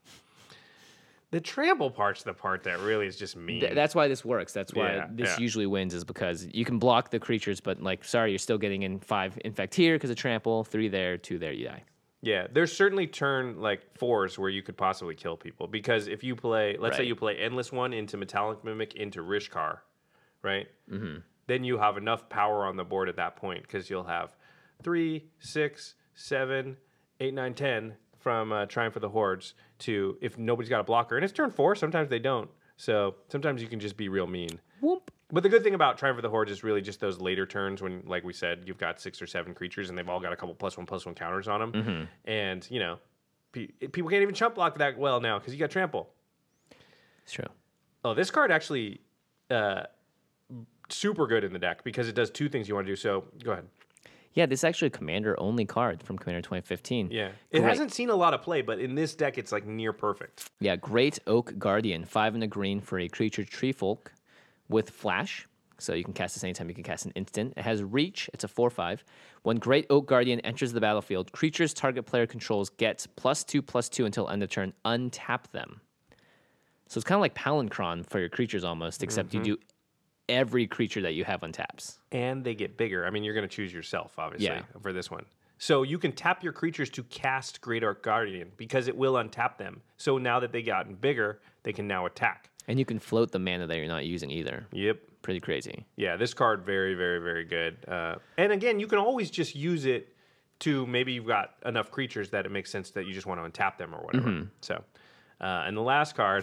The trample part's the part that really is just mean. Th- that's why this works. That's why Yeah, this yeah. usually wins is because you can block the creatures, but like, sorry, you're still getting in five infect here because of trample, three there, two there, you die. Yeah, there's certainly turn like fours where you could possibly kill people because if you play, let's say Right. you play Endless One into Metallic Mimic into Rishkar, right? Mm-hmm. Then you have enough power on the board at that point because you'll have three, six, seven, eight, nine, ten from uh, Triumph of the Hordes to if nobody's got a blocker. And it's turn four. Sometimes they don't. So sometimes you can just be real mean. Whoop. But the good thing about Triumph of the Hordes is really just those later turns when, like we said, you've got six or seven creatures and they've all got a couple plus one plus one counters on them. Mm-hmm. And, you know, pe- people can't even chump block that well now because you got trample. It's true. Oh, this card actually uh, super good in the deck because it does two things you want to do. So go ahead. Yeah, this is actually a commander-only card from Commander twenty fifteen. Yeah. It Great. hasn't seen a lot of play, but in this deck, it's like near perfect. Yeah, Great Oak Guardian, five and a green for a creature tree folk with flash. So you can cast this anytime you can cast an instant. It has reach. It's a four five. When Great Oak Guardian enters the battlefield, creatures target player controls get plus two, plus two until end of turn. Untap them. So it's kind of like Palancron for your creatures almost, except Mm-hmm. you do every creature that you have untaps. And they get bigger. I mean, you're going to choose yourself, obviously, Yeah. for this one. So you can tap your creatures to cast Great Oak Guardian because it will untap them. So now that they've gotten bigger, they can now attack. And you can float the mana that you're not using either. Yep. Pretty crazy. Yeah, this card very, very, very good. Uh, and again, you can always just use it to maybe you've got enough creatures that it makes sense that you just want to untap them or whatever. Mm-hmm. So, uh, and the last card,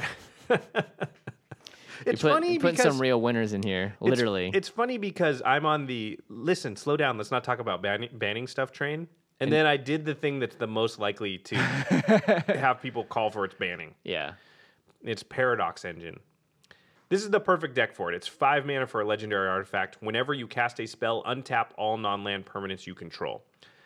it's you put, funny you put because some real winners in here, it's- literally. It's, funny because I'm on the listen, slow down. Let's not talk about banning, banning stuff train. And then I did the thing that's the most likely to have people call for its banning. yeah. It's Paradox Engine. This is the perfect deck for it. It's five mana for a legendary artifact. Whenever you cast a spell, untap all non-land permanents you control.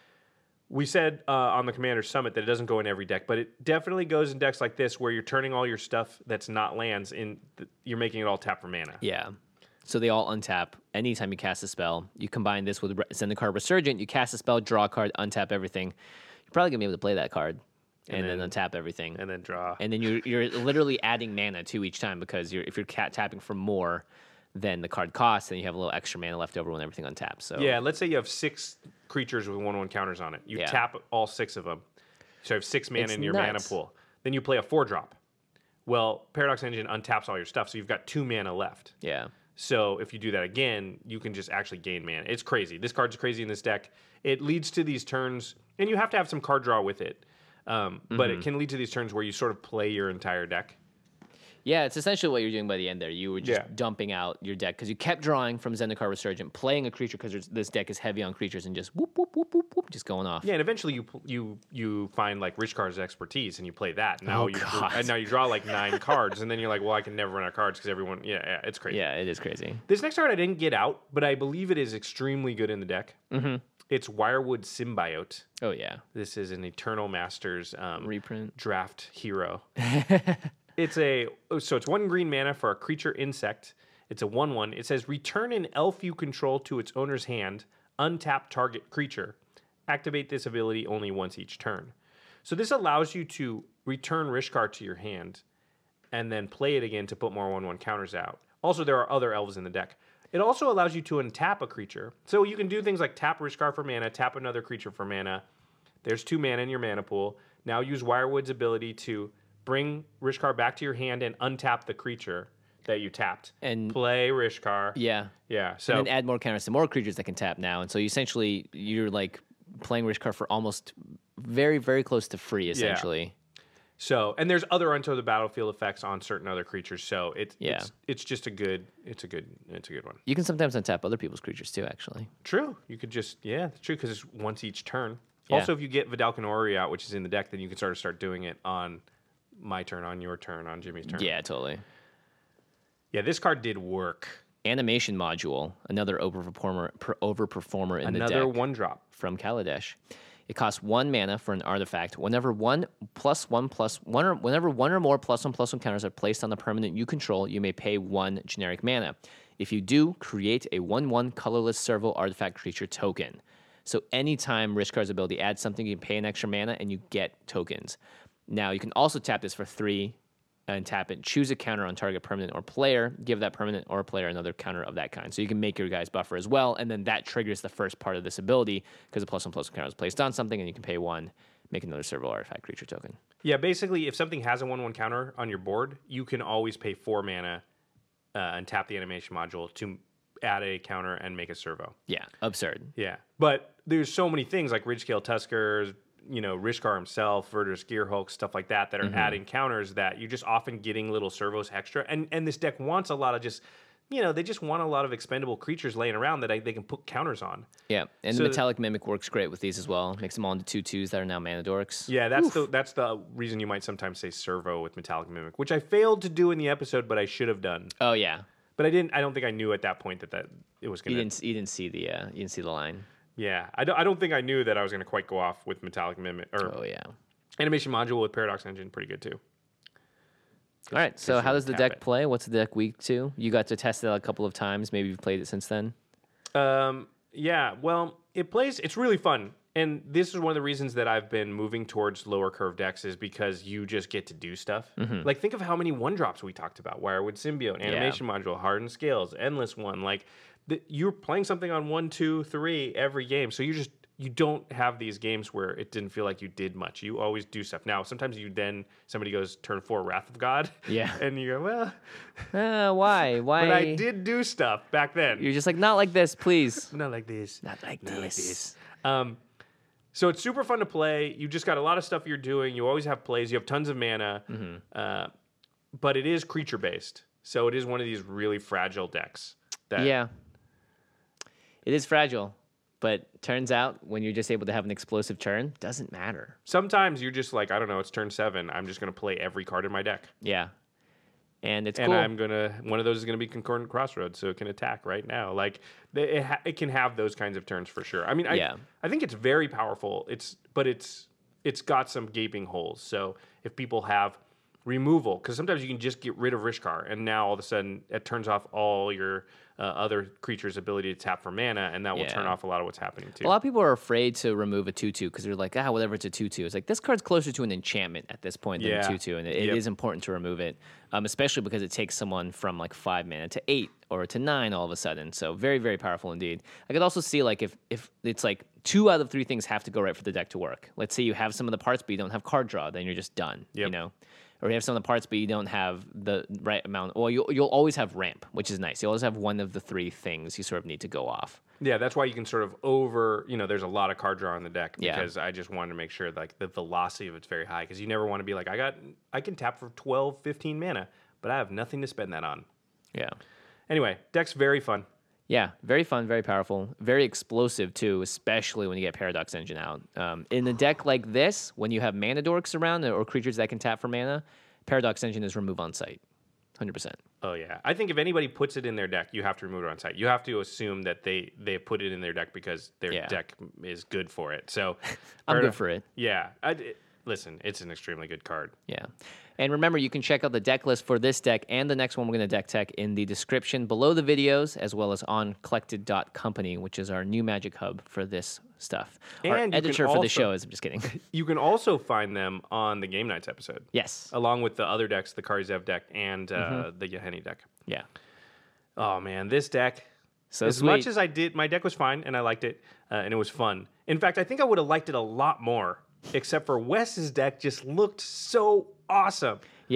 We said uh, on the Commander Summit that it doesn't go in every deck, but it definitely goes in decks like this where you're turning all your stuff that's not lands in. Th- you're making it all tap for mana. Yeah. So they all untap anytime you cast a spell. You combine this with Re- Zendikar Resurgent. You cast a spell, draw a card, untap everything. You're probably going to be able to play that card and, And then, then- untap everything. And then draw. And then you're, you're literally adding mana to each time because you're, if you're cat tapping for more than the card costs, then you have a little extra mana left over when everything untaps. So Yeah, let's say you have six creatures with one one counters on it. You Yeah. tap all six of them. So you have six mana It's in your nuts. mana pool. Then you play a four drop. Well, Paradox Engine untaps all your stuff, so you've got two mana left. yeah. So if you do that again, you can just actually gain mana. It's crazy. This card's crazy in this deck. It leads to these turns, and you have to have some card draw with it. Um, But Mm-hmm. it can lead to these turns where you sort of play your entire deck. Yeah, it's essentially what you're doing by the end there. You were just Yeah. dumping out your deck because you kept drawing from Zendikar Resurgent, playing a creature because this deck is heavy on creatures and just whoop, whoop, whoop, whoop, whoop, just going off. Yeah, and eventually you pl- you you find like Rishkar's expertise and you play that. Now Oh, you God. and now you draw like nine cards, and then you're like, well, I can never run out of cards because everyone. Yeah, yeah, it's crazy. Yeah, it is crazy. This next card I didn't get out, but I believe it is extremely good in the deck. Mm-hmm. It's Wirewood Symbiote. Oh, yeah. This is an Eternal Masters um, Reprint. draft hero. It's a so it's one green mana for a creature insect. It's a one one. It says return an elf you control to its owner's hand, untap target creature. Activate this ability only once each turn. So this allows you to return Rishkar to your hand and then play it again to put more one one counters out. Also, there are other elves in the deck. It also allows you to untap a creature. So you can do things like tap Rishkar for mana, tap another creature for mana. There's two mana in your mana pool. Now use Wirewood's ability to bring Rishkar back to your hand and untap the creature that you tapped. And- play Rishkar. Yeah. Yeah. So And then add more counters to more creatures that can tap now. And so you essentially, you're like playing Rishkar for almost very, very close to free, essentially. So, and there's other Unto the Battlefield effects on certain other creatures. So it, Yeah. it's it's just a good it's a good it's a good one. You can sometimes untap other people's creatures too, actually. True. You could just yeah, that's true because it's once each turn. Yeah. Also, if you get Vidalcan Ori out, which is in the deck, then you can sort of start doing it on my turn, on your turn, on Jimmy's turn. Yeah, totally. Yeah, this card did work. Animation module, another overperformer, per, overperformer in Another the deck one drop. from Kaladesh. It costs one mana for an artifact. Whenever one plus one plus one or whenever one or more plus one plus one counters are placed on the permanent you control, you may pay one generic mana. If you do, create a one one colorless servo artifact creature token. So anytime Rishkar's ability adds something, you can pay an extra mana and you get tokens. Now you can also tap this for three and tap it. Choose a counter on target permanent or player. Give that permanent or player another counter of that kind. So you can make your guys buffer as well, and then that triggers the first part of this ability because the plus one plus one counter is placed on something, and you can pay one, make another servo artifact creature token. Yeah, basically, if something has a one one counter on your board, you can always pay four mana uh, and tap the animation module to add a counter and make a servo. Yeah, absurd. Yeah, but there's so many things like Ridgescale Tuskers, you know, Rishkar himself, Verdur's Gearhulk, stuff like that, that are Mm-hmm. adding counters that you're just often getting little servos extra. And and this deck wants a lot of just, you know, they just want a lot of expendable creatures laying around that I, they can put counters on. Yeah, and So- the Metallic Mimic works great with these as well. Makes them all into two twos that are now mana dorks. Yeah, that's the that's the reason you might sometimes say servo with Metallic Mimic, which I failed to do in the episode, but I should have done. Oh yeah, But I didn't. I don't think I knew at that point that, that it was you gonna. didn't you didn't see the uh, you didn't see the line. Yeah, I don't. I don't think I knew that I was gonna quite go off with Metallic Mimic or Oh yeah. animation module with Paradox Engine. Pretty good too. All right, so you how does the tap deck it. play? What's the deck week to? You got to test it out a couple of times. Maybe you've played it since then. Um, yeah, well, it plays. It's really fun, and this is one of the reasons that I've been moving towards lower curve decks is because you just get to do stuff. Like, think of how many one drops we talked about: Wirewood Symbiote, Animation Module, Hardened Scales, Endless One. Like, the, you're playing something on one, two, three every game, so you just you don't have these games where it didn't feel like you did much. You always do stuff. Now, sometimes you then somebody goes turn four, Wrath of God, Yeah. and you go, well, Uh, why? Why? but I did do stuff back then. You're just like, not like this, please. Not like this. Not like Not like this. this. Um, so it's super fun to play. You just got a lot of stuff you're doing. You always have plays. You have tons of mana. Mm-hmm. Uh, but it is creature based. So it is one of these really fragile decks. That, Yeah. It is fragile, but turns out when you're just able to have an explosive turn, doesn't matter. Sometimes you're just like, I don't know, it's turn seven. I'm just going to play every card in my deck. Yeah. And it's And cool. I'm going to, one of those is going to be Concordant Crossroads, so it can attack right now. Like, they- it, ha- it can have those kinds of turns for sure. I mean, I, Yeah. I think it's very powerful. It's, but it's, it's got some gaping holes. So if people have removal, because sometimes you can just get rid of Rishkar, and now all of a sudden it turns off all your uh, other creatures' ability to tap for mana, and that will turn Yeah. off a lot of what's happening too. A lot of people are afraid to remove a two two because they're like, ah, whatever, it's a two two. It's like, this card's closer to an enchantment at this point than Yeah. a two two, and it, it Yep. is important to remove it, um, especially because it takes someone from like five mana to eight or to nine all of a sudden. So very, very powerful indeed. I could also see like if, if it's like two out of three things have to go right for the deck to work. Let's say you have some of the parts, but you don't have card draw, then you're just done, you Yep. know? Or you have some of the parts, but you don't have the right amount. Well, you'll, you'll always have ramp, which is nice. You always have one of the three things you sort of need to go off. Yeah, that's why you can sort of over, you know, there's a lot of card draw on the deck Yeah. because I just wanted to make sure like the velocity of it's very high because you never want to be like, I got, I can tap for twelve, fifteen mana, but I have nothing to spend that on. Yeah. Anyway, deck's very fun. Yeah, very fun, very powerful, very explosive too, especially when you get Paradox Engine out. Um, in a deck like this, when you have mana dorks around or creatures that can tap for mana, Paradox Engine is remove on site, one hundred percent. Oh yeah, I think if anybody puts it in their deck, you have to remove it on site. You have to assume that they they put it in their deck because their Yeah. deck is good for it. So I'm Parado- good for it. Yeah, I, it- listen, it's an extremely good card. Yeah. And remember, you can check out the deck list for this deck and the next one we're going to deck tech in the description below the videos, as well as on collected dot company, which is our new magic hub for this stuff. Our And you can editor for also- the show is, I'm just kidding. You can also find them on the Game Nights episode. Yes. Along with the other decks, the Karzev deck and uh, Mm-hmm. the Yaheni deck. Yeah. Oh man, this deck. So as sweet. much as I did, my deck was fine and I liked it uh, and it was fun. In fact, I think I would have liked it a lot more, except for Wes's deck just looked so awesome. Yeah.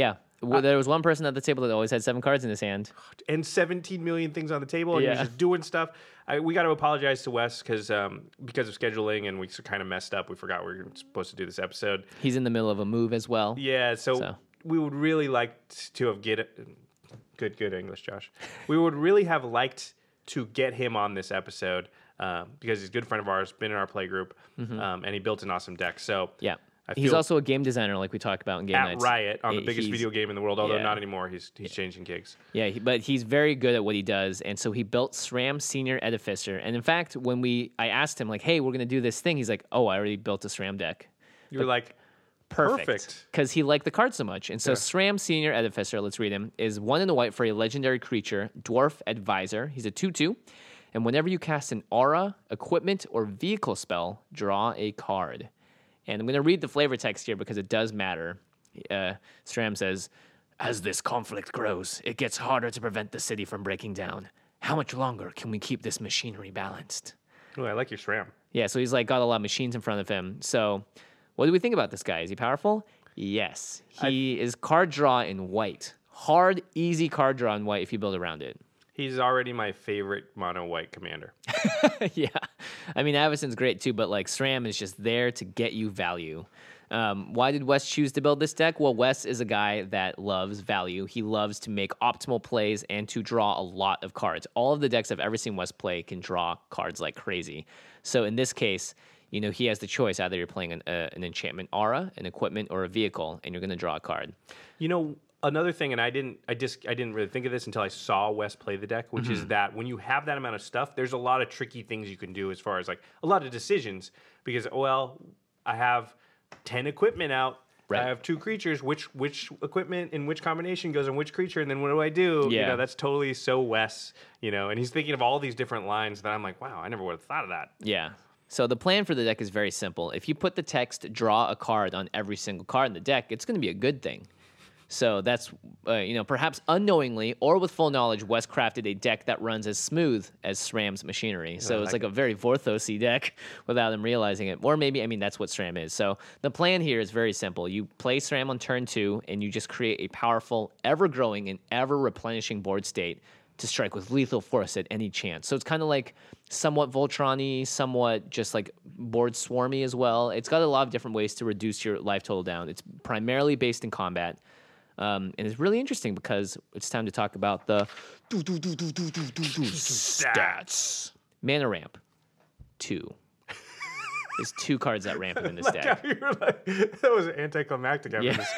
Well, there was one person at the table that always had seven cards in his hand. And seventeen million things on the table, and Yeah. he was just doing stuff. I, we got to apologize to Wes because um, because of scheduling, and we kind of messed up. We forgot we were supposed to do this episode. He's in the middle of a move as well. Yeah, so, So. we would really like to have get it. Good, good English, Josh. We would really have liked to get him on this episode um, because he's a good friend of ours, been in our play group, Mm-hmm. um, and he built an awesome deck. So Yeah. I He's feel also a game designer, like we talked about in Game at Nights. Riot on the Eh, biggest he's- video game in the world, although yeah. not anymore. He's he's changing gigs. Yeah, he, but he's very good at what he does, and so he built SRAM Senior Edificer. And in fact, when we I asked him like, "Hey, we're gonna do this thing," he's like, "Oh, I already built a SRAM deck." You were like, Perfect, perfect. because he liked the card so much. And so SRAM Senior Edificer, let's read him, is one in the white for a legendary creature, Dwarf Advisor. He's a two two, and whenever you cast an aura, equipment, or vehicle spell, draw a card. And I'm going to read the flavor text here because it does matter. Uh, SRAM says, "As this conflict grows, it gets harder to prevent the city from breaking down. How much longer can we keep this machinery balanced?" Oh, I like your SRAM. Yeah, so he's like got a lot of machines in front of him. So what do we think about this guy? Is he powerful? Yes. He is card draw in white. Hard, easy card draw in white if you build around it. He's already my favorite mono white commander. Yeah. I mean, Avacyn's great too, but like SRAM is just there to get you value. Um, why did Wes choose to build this deck? Well, Wes is a guy that loves value. He loves to make optimal plays and to draw a lot of cards. All of the decks I've ever seen Wes play can draw cards like crazy. So in this case, you know, he has the choice. Either you're playing an, uh, an enchantment aura, an equipment, or a vehicle, and you're going to draw a card. You know, another thing, and I didn't, I just, I didn't really think of this until I saw Wes play the deck, which Mm-hmm. is that when you have that amount of stuff, there's a lot of tricky things you can do as far as like a lot of decisions because, well, I have ten equipment out. Right. I have two creatures. Which which equipment in which combination goes on which creature, and then what do I do? You Yeah. know, that's totally so Wes. You know, and he's thinking of all these different lines that I'm like, wow, I never would have thought of that. Yeah. So the plan for the deck is very simple. If you put the text "draw a card" on every single card in the deck, it's going to be a good thing. So that's, uh, you know, perhaps unknowingly or with full knowledge, Wes crafted a deck that runs as smooth as SRAM's machinery. So it's like a very Vorthos-y deck without him realizing it. Or maybe, I mean, that's what SRAM is. So the plan here is very simple. You play SRAM on turn two, and you just create a powerful, ever-growing, and ever-replenishing board state to strike with lethal force at any chance. So it's kind of like somewhat Voltron-y, somewhat just like board swarmy as well. It's got a lot of different ways to reduce your life total down. It's primarily based in combat. Um, and it's really interesting because it's time to talk about the stats. Mana ramp, two. There's two cards that ramp him in this deck. You were like, that was anticlimactic after Yeah. the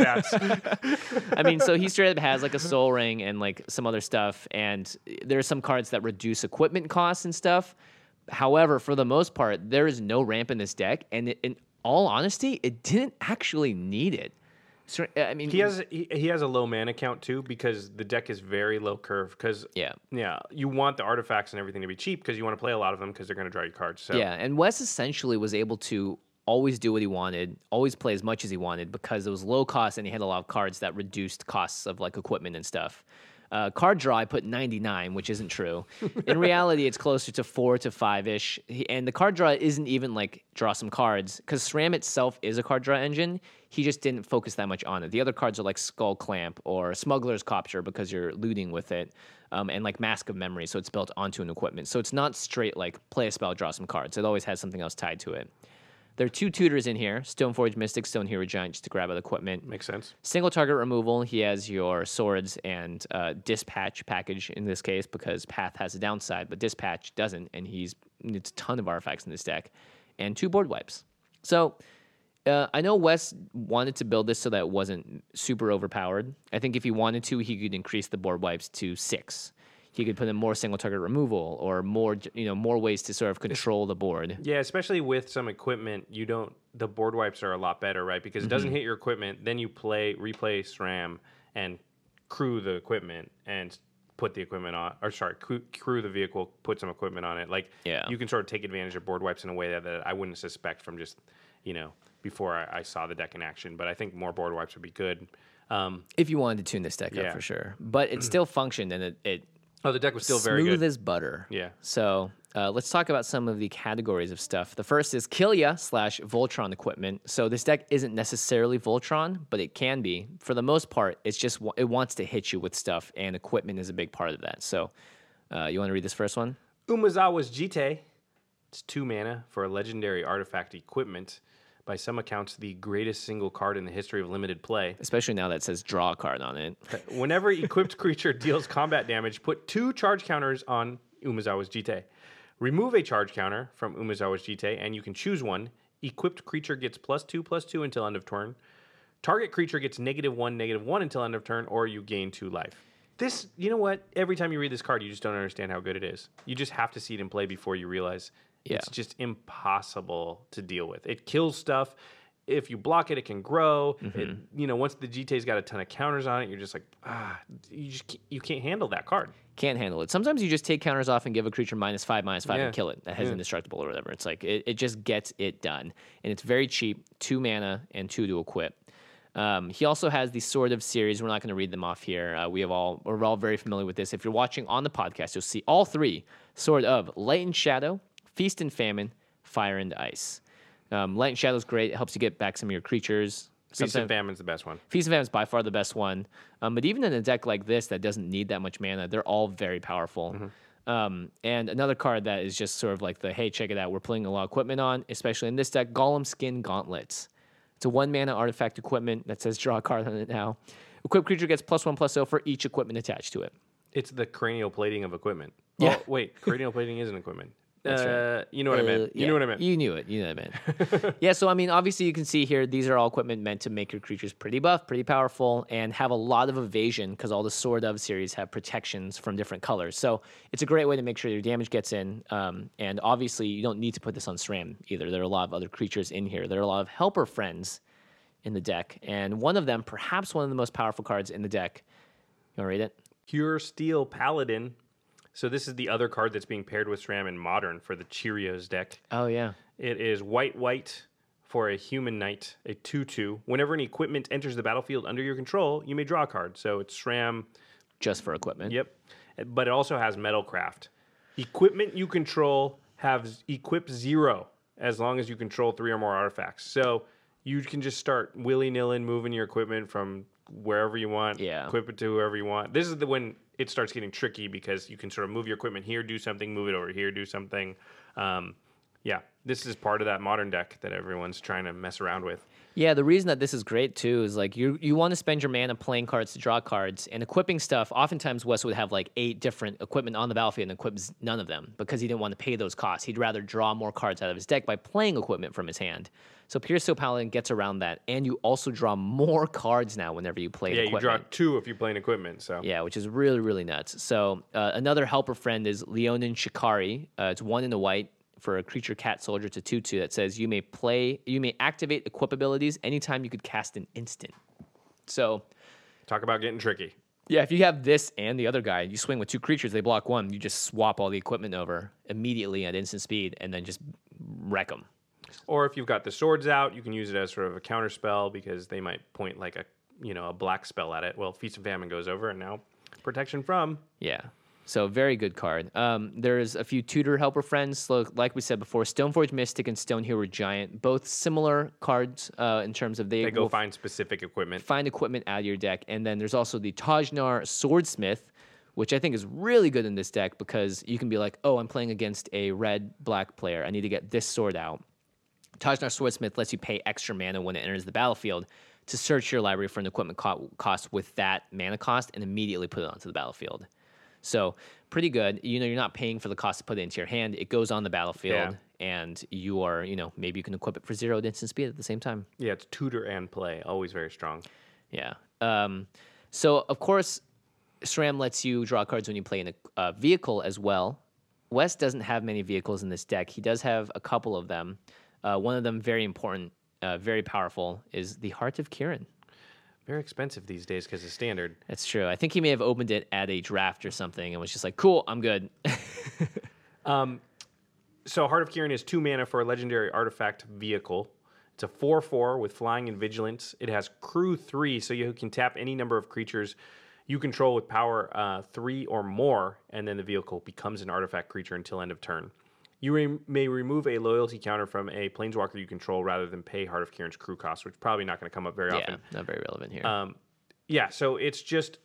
stats. I mean, so he straight up has like a soul ring and like some other stuff, and there's some cards that reduce equipment costs and stuff. However, for the most part, there is no ramp in this deck, and it, in all honesty, it didn't actually need it. So, I mean, He has he, he has a low mana count too because the deck is very low curve. Because Yeah. yeah, you want the artifacts and everything to be cheap because you want to play a lot of them because they're going to draw you cards. So Yeah, and Wes essentially was able to always do what he wanted, always play as much as he wanted because it was low cost and he had a lot of cards that reduced costs of like equipment and stuff. Uh, card draw, I put ninety-nine, which isn't true. In reality, it's closer to four to five ish. And the card draw isn't even like draw some cards because SRAM itself is a card draw engine. He just didn't focus that much on it. The other cards are like Skull Clamp or Smuggler's Copter because you're looting with it, um, and like Mask of Memory, so it's built onto an equipment. So it's not straight like play a spell, draw some cards. It always has something else tied to it. There are two tutors in here, Stoneforge Mystic, Stone Hero Giant, just to grab out equipment. makes sense. Single target removal, he has your swords and uh, dispatch package in this case because Path has a downside, but dispatch doesn't, and he's it's a ton of artifacts in this deck. And two board wipes. So uh, I know Wes wanted to build this so that it wasn't super overpowered. I think if he wanted to, he could increase the board wipes to six. He could put in more single target removal or more, you know, more ways to sort of control the board. Yeah, especially with some equipment, you don't. The board wipes are a lot better, right? Because it doesn't hit your equipment. Then you play replay SRAM and crew the equipment and put the equipment on, or sorry, crew, crew the vehicle, put some equipment on it. Like Yeah. you can sort of take advantage of board wipes in a way that, that I wouldn't suspect from just, you know, before I, I saw the deck in action. But I think more board wipes would be good. Um, If you wanted to tune this deck Yeah. up for sure. But it still functioned and it, it Oh, the deck was still very Smooth good. as butter. Yeah. So uh, let's talk about some of the categories of stuff. The first is Killia slash Voltron equipment. So this deck isn't necessarily Voltron, but it can be. For the most part, it's just wa- it wants to hit you with stuff, and equipment is a big part of that. So uh, you want to read this first one? Umezawa's Jite. It's two mana for a legendary artifact equipment. By some accounts, the greatest single card in the history of limited play. Especially now that it says draw a card on it. Whenever equipped creature deals combat damage, put two charge counters on Umezawa's Jite. Remove a charge counter from Umezawa's Jite, and you can choose one. Equipped creature gets plus two, plus two until end of turn. Target creature gets negative one, negative one until end of turn, or you gain two life. This, you know what? Every time you read this card, you just don't understand how good it is. You just have to see it in play before you realize Yeah. it's just impossible to deal with. It kills stuff. If you block it, it can grow. Mm-hmm. It, you know, once the G T's got a ton of counters on it, you're just like, ah, you just can't, you can't handle that card. Can't handle it. Sometimes you just take counters off and give a creature minus five, minus five, Yeah. and kill it. That has Yeah. indestructible or whatever. It's like it, it just gets it done, and it's very cheap. Two mana and two to equip. Um, he also has the Sword of series. We're not going to read them off here. Uh, we have all we're all very familiar with this. If you're watching on the podcast, you'll see all three: Sword of Light and Shadow, Feast and Famine, Fire and Ice. Um, Light and Shadow is great. It helps you get back some of your creatures. Feast and Sometimes- Famine's the best one. Feast and Famine is by far the best one. Um, but even in a deck like this that doesn't need that much mana, they're all very powerful. Mm-hmm. Um, and another card that is just sort of like the, hey, check it out, we're putting a lot of equipment on, especially in this deck, Golem Skin Gauntlets. It's a one mana artifact equipment that says draw a card on it now. Equipped creature gets plus one plus zero for each equipment attached to it. It's the cranial plating of equipment. Yeah. Oh, wait, cranial plating is an equipment. That's uh, right. You know what I Uh, meant. You yeah, know what I meant. You knew it. You know what I meant. Yeah, so I mean, obviously you can see here, these are all equipment meant to make your creatures pretty buff, pretty powerful, and have a lot of evasion because all the Sword of series have protections from different colors. So it's a great way to make sure your damage gets in. Um, and obviously you don't need to put this on SRAM either. There are a lot of other creatures in here. There are a lot of helper friends in the deck. And one of them, perhaps one of the most powerful cards in the deck. You want to read it? Pure Steel Paladin. So this is the other card that's being paired with SRAM in Modern for the Cheerios deck. Oh, yeah. It is white, white for a human knight, a two two. Whenever an equipment enters the battlefield under your control, you may draw a card. So it's SRAM. Just for equipment. Yep. But it also has Metalcraft. Equipment you control has equip zero as long as you control three or more artifacts. So you can just start willy-nilly moving your equipment from wherever you want, Yeah. equip it to whoever you want. This is the when it starts getting tricky because you can sort of move your equipment here, do something, move it over here, do something. Um, yeah, this is part of that Modern deck that everyone's trying to mess around with. Yeah, the reason that this is great too is like you you want to spend your mana playing cards to draw cards and equipping stuff. Oftentimes, Wes would have like eight different equipment on the battlefield and equips none of them because he didn't want to pay those costs. He'd rather draw more cards out of his deck by playing equipment from his hand. So Pure Steel Paladin gets around that, and you also draw more cards now whenever you play Yeah, an you draw equipment. two if you play an equipment. So Yeah, which is really, really nuts. So uh, another helper friend is Leonin Shikari. Uh, it's one in the white for a creature cat soldier. It's a two two that says you may play, you may activate equip abilities anytime you could cast an instant. So talk about getting tricky. yeah, if you have this and the other guy, you swing with two creatures, they block one, you just swap all the equipment over immediately at instant speed and then just wreck them. Or if you've got the swords out, you can use it as sort of a counter spell because they might point like a you know a black spell at it. Well, Feast and Famine goes over, and now protection from. Yeah. So very good card. Um, there's a few tutor helper friends, so like we said before, Stoneforge Mystic and Stonehero Giant, both similar cards uh, in terms of they, They go will find specific equipment. find equipment out of your deck. And then there's also the Tajnar Swordsmith, which I think is really good in this deck because you can be like, oh, I'm playing against a red-black player. I need to get this sword out. Tajnar Swordsmith lets you pay extra mana when it enters the battlefield to search your library for an equipment co- cost with that mana cost and immediately put it onto the battlefield. So pretty good. You know, you're not paying for the cost to put it into your hand. It goes on the battlefield, Yeah. and you are, you know, maybe you can equip it for zero at instant speed at the same time. Yeah, it's tutor and play, always very strong. Yeah. Um, so, of course, SRAM lets you draw cards when you play in a uh, vehicle as well. Wes doesn't have many vehicles in this deck. He does have a couple of them. Uh, one of them, very important, uh, very powerful, is the Heart of Kirin. Very expensive these days because it's standard. That's true. I think he may have opened it at a draft or something and was just like, cool, I'm good. So Heart of Kirin is two mana for a legendary artifact vehicle. It's a four four with flying and vigilance. It has crew three, so you can tap any number of creatures you control with power uh, three or more, and then the vehicle becomes an artifact creature until end of turn. You re- may remove a loyalty counter from a planeswalker you control rather than pay Heart of Kiran's crew cost, which is probably not going to come up very Yeah, often. not very relevant here. Um, yeah, so it's just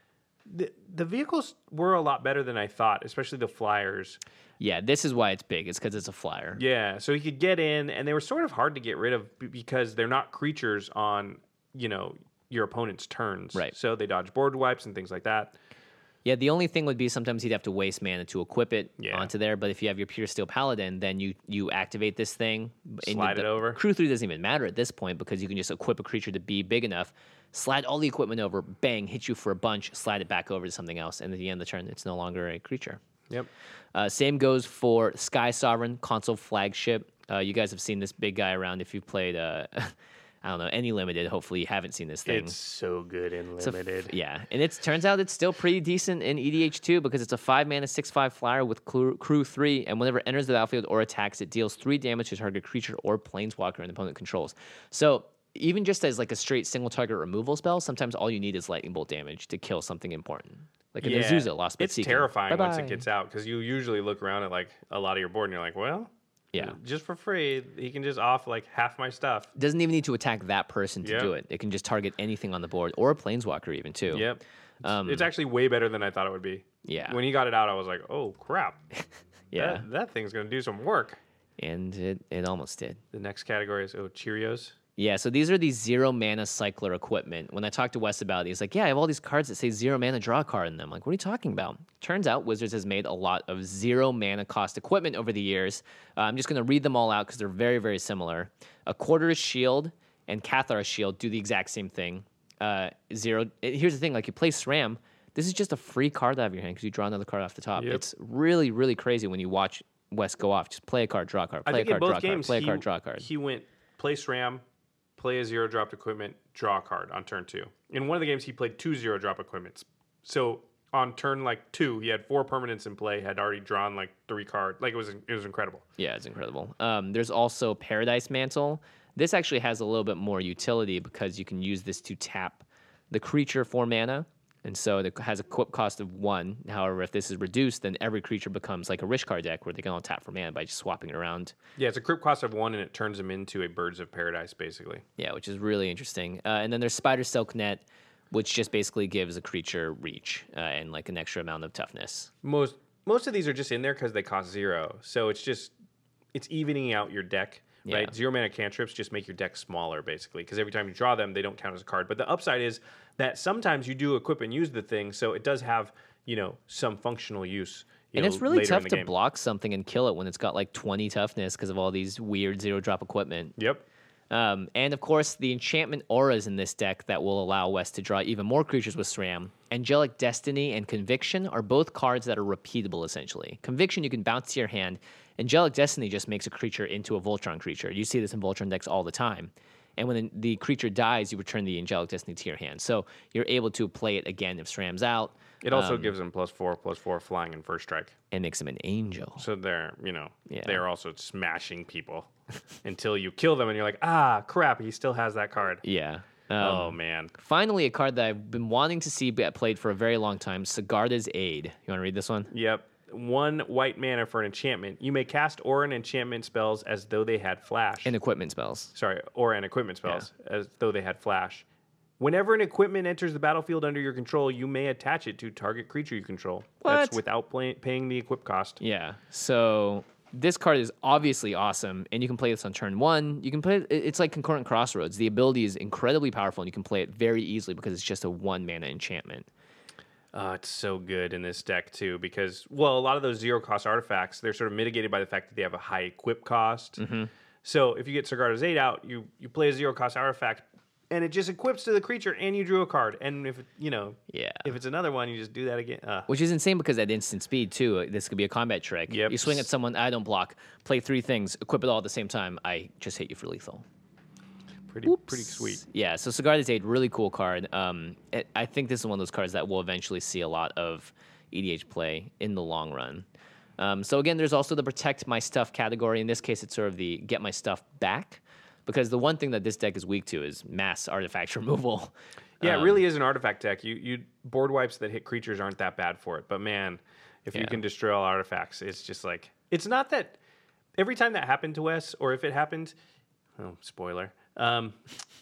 the the vehicles were a lot better than I thought, especially the flyers. yeah, this is why it's big. It's because it's a flyer. Yeah, so you could get in, and they were sort of hard to get rid of b- because they're not creatures on you know your opponent's turns. Right. So they dodge board wipes and things like that. Yeah, the only thing would be sometimes you'd have to waste mana to equip it Yeah. onto there. But if you have your Pure Steel Paladin, then you you activate this thing. and Slide the, it over. Crew three doesn't even matter at this point because you can just equip a creature to be big enough, slide all the equipment over, bang, hit you for a bunch, slide it back over to something else, and at the end of the turn, it's no longer a creature. Yep. Uh, same goes for Sky Sovereign, console flagship. Uh, you guys have seen this big guy around if you've played, uh, I don't know, any limited. Hopefully you haven't seen this thing. It's so good in It's a f- limited. yeah, and it turns out it's still pretty decent in E D H two because it's a five mana six five flyer with crew, crew three, and whenever it enters the battlefield or attacks, it deals three damage to target creature or planeswalker an opponent controls. So even just as like a straight single target removal spell, sometimes all you need is lightning bolt damage to kill something important. Like an Azusa, Lost but It's Seeking. terrifying once Bye-bye. it gets out because you usually look around at like a lot of your board and you're like, well, Yeah. just for free, he can just off like half my stuff. Doesn't even need to attack that person to Yep. do it. It can just target anything on the board or a planeswalker even too. Yep. It's- Um, it's actually way better than I thought it would be. Yeah. When he got it out, I was like, oh crap. Yeah. That, that thing's gonna do some work. And it, it almost did. The next category is oh Cheerios. Yeah, so these are these zero mana cycler equipment. When I talked to Wes about it, he's like, yeah, I have all these cards that say zero mana, draw a card in them. I'm like, what are you talking about? Turns out Wizards has made a lot of zero mana cost equipment over the years. Uh, I'm just going to read them all out because they're very, very similar. A Quarter's Shield and Cathar's Shield do the exact same thing. Uh, zero. Here's the thing, like you play SRAM, this is just a free card out of your hand because you draw another card off the top. Yep. It's really, really crazy when you watch Wes go off. Just play a card, draw a card, I play a think in card, draw both a card, games play a he, card, draw a card. he went play SRAM, play a zero dropped equipment, draw a card on turn two. In one of the games, he played two zero drop equipments. So on turn like two, he had four permanents in play, had already drawn like three cards. Like it was it was incredible. Yeah, it's incredible. Um, there's also Paradise Mantle. This actually has a little bit more utility because you can use this to tap the creature for mana. And so it has a equip cost of one. However, if this is reduced, then every creature becomes like a Rishkar deck where they can all tap for mana by just swapping it around. Yeah, it's a crypt cost of one, and it turns them into a Birds of Paradise, basically. Yeah, which is really interesting. Uh, and then there's Spider Silk Net, which just basically gives a creature reach uh, and like an extra amount of toughness. Most most of these are just in there because they cost zero. So it's just it's evening out your deck. Yeah. Right, zero mana cantrips just make your deck smaller, basically, because every time you draw them, they don't count as a card. But the upside is that sometimes you do equip and use the thing, so it does have, you know, some functional use. You And know, it's really later in tough the to game. block something and kill it when it's got like twenty toughness because of all these weird zero drop equipment. Yep. Um, and of course, the enchantment auras in this deck that will allow Wes to draw even more creatures with SRAM. Angelic Destiny and Conviction are both cards that are repeatable, essentially. Conviction you can bounce to your hand. Angelic Destiny just makes a creature into a Voltron creature. You see this in Voltron decks all the time. And when the creature dies, you return the Angelic Destiny to your hand. So you're able to play it again if SRAM's out. It also um, gives them plus four, plus four flying and first strike. and makes him an angel. So they're, you know, Yeah. they're also smashing people until you kill them and you're like, ah, crap, he still has that card. Yeah. Um, oh, man. Finally, a card that I've been wanting to see get played for a very long time, Sigarda's Aid. You want to read this one? Yep. One white mana for an enchantment. You may cast or an enchantment spells as though they had flash. And equipment spells. Sorry, or an equipment spells as though they had flash. Whenever an equipment enters the battlefield under your control, you may attach it to target creature you control. What? That's without play- paying the equip cost. Yeah. So this card is obviously awesome, and you can play this on turn one. You can play it, it's like Concurrent Crossroads. The ability is incredibly powerful, and you can play it very easily because it's just a one mana enchantment. Oh, it's so good in this deck too because, well, a lot of those zero cost artifacts, they're sort of mitigated by the fact that they have a high equip cost. Mm-hmm. So if you get Sigarda's eight out, you, you play a zero cost artifact and it just equips to the creature and you drew a card. And if, you know, Yeah. if it's another one, you just do that again. Uh, Which is insane because at instant speed, too, this could be a combat trick. Yep. You swing at someone, I don't block, play three things, equip it all at the same time, I just hit you for lethal. pretty pretty sweet. Yeah, so Sigarda's Aid, really cool card. Um, it, I think this is one of those cards that will eventually see a lot of E D H play in the long run. Um, so again, there's also the Protect My Stuff category. In this case, it's sort of the Get My Stuff Back, because the one thing that this deck is weak to is mass artifact removal. Yeah, Um, it really is an artifact deck. You you board wipes that hit creatures aren't that bad for it, but man, if you Yeah. can destroy all artifacts, it's just like it's not that. Every time that happened to Wes, or if it happened, oh spoiler, um,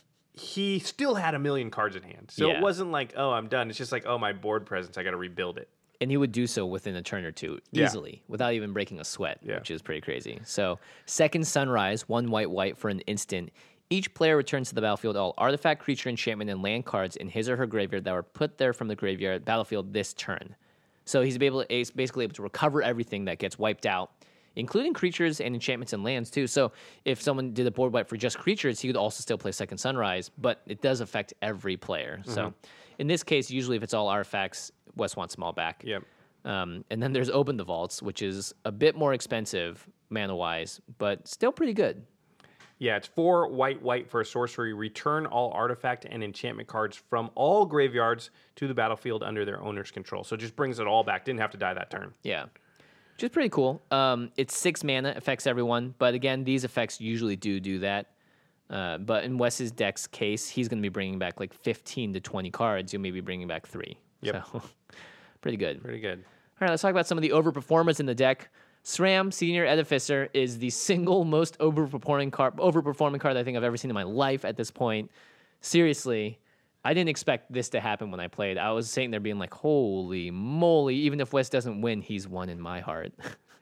he still had a million cards in hand. So Yeah. it wasn't like, oh, I'm done. It's just like, oh, my board presence, I got to rebuild it. And he would do so within a turn or two Yeah. easily without even breaking a sweat, Yeah. which is pretty crazy. So, second Sunrise, one white white for an instant. Each player returns to the battlefield all artifact, creature, enchantment, and land cards in his or her graveyard that were put there from the graveyard battlefield this turn. So he's able to, he's basically able to recover everything that gets wiped out, including creatures and enchantments and lands too. So if someone did a board wipe for just creatures, he could also still play Second Sunrise, but it does affect every player. Mm-hmm. So in this case, usually if it's all artifacts, Wes wants them all back. Yep. Um, and then there's Open the Vaults, which is a bit more expensive mana-wise, but still pretty good. Yeah, it's four white, white for a sorcery. Return all artifact and enchantment cards from all graveyards to the battlefield under their owner's control. So it just brings it all back. Didn't have to die that turn. Yeah. Which is pretty cool. Um, it's six mana, affects everyone. But again, these effects usually do do that. Uh, but in Wes's deck's case, he's going to be bringing back like fifteen to twenty cards. You'll maybe be bringing back three. Yep. So pretty good. Pretty good. All right, let's talk about some of the overperformers in the deck. SRAM, Senior Edificer, is the single most overperforming card, overperforming card I think I've ever seen in my life at this point. Seriously, I didn't expect this to happen when I played. I was sitting there being like, holy moly, even if Wes doesn't win, he's won in my heart.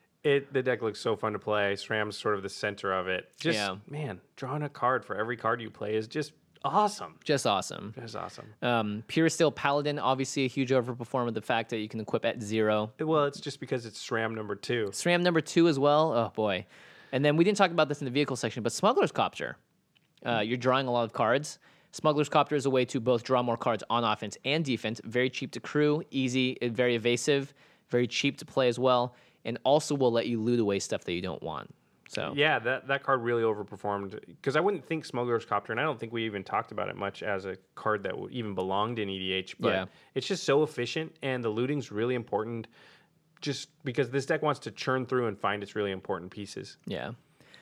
It the deck looks so fun to play. SRAM's sort of the center of it. Just Yeah. man, drawing a card for every card you play is just awesome. Just awesome. Just awesome. Um, Pure Steel Paladin, obviously a huge overperformer. The fact that you can equip at zero. Well, it's just because it's SRAM number two. SRAM number two as well. Oh boy. And then we didn't talk about this in the vehicle section, but Smuggler's Copter. Uh, you're drawing a lot of cards. Smuggler's Copter is a way to both draw more cards on offense and defense. Very cheap to crew, easy, very evasive, very cheap to play as well, and also will let you loot away stuff that you don't want. So Yeah, that, that card really overperformed because I wouldn't think Smuggler's Copter, and I don't think we even talked about it much as a card that w- even belonged in E D H. But Yeah. it's just so efficient, and the looting's really important. Just because this deck wants to churn through and find its really important pieces. yeah.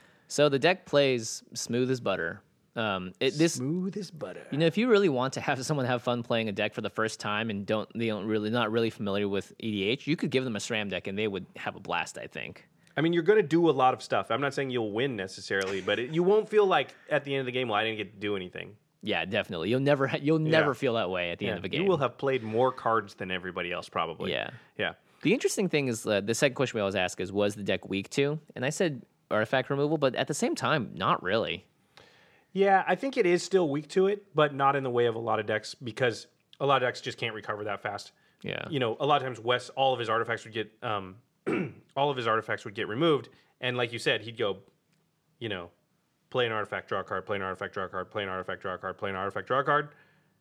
So the deck plays smooth as butter. Um, it, this Smooth as butter. You know, if you really want to have someone have fun playing a deck for the first time and don't they don't really not really familiar with E D H, you could give them a SRAM deck and they would have a blast, I think. I mean, you're going to do a lot of stuff. I'm not saying you'll win necessarily, but it, you won't feel like at the end of the game, well, I didn't get to do anything. Yeah, definitely. You'll never ha- you'll never Yeah. feel that way at the Yeah, end of a game. you will have played more cards than everybody else, probably. Yeah. Yeah. The interesting thing is uh, the second question we always ask is, was the deck weak to? And I said artifact removal, but at the same time, not really. Yeah, I think it is still weak to it, but not in the way of a lot of decks because a lot of decks just can't recover that fast. Yeah. You know, a lot of times Wes, all of his artifacts would get, um, all of his artifacts would get removed, and like you said, he'd go, you know, play an artifact, draw a card, play an artifact, draw a card, play an artifact, draw a card, play an artifact, draw a card.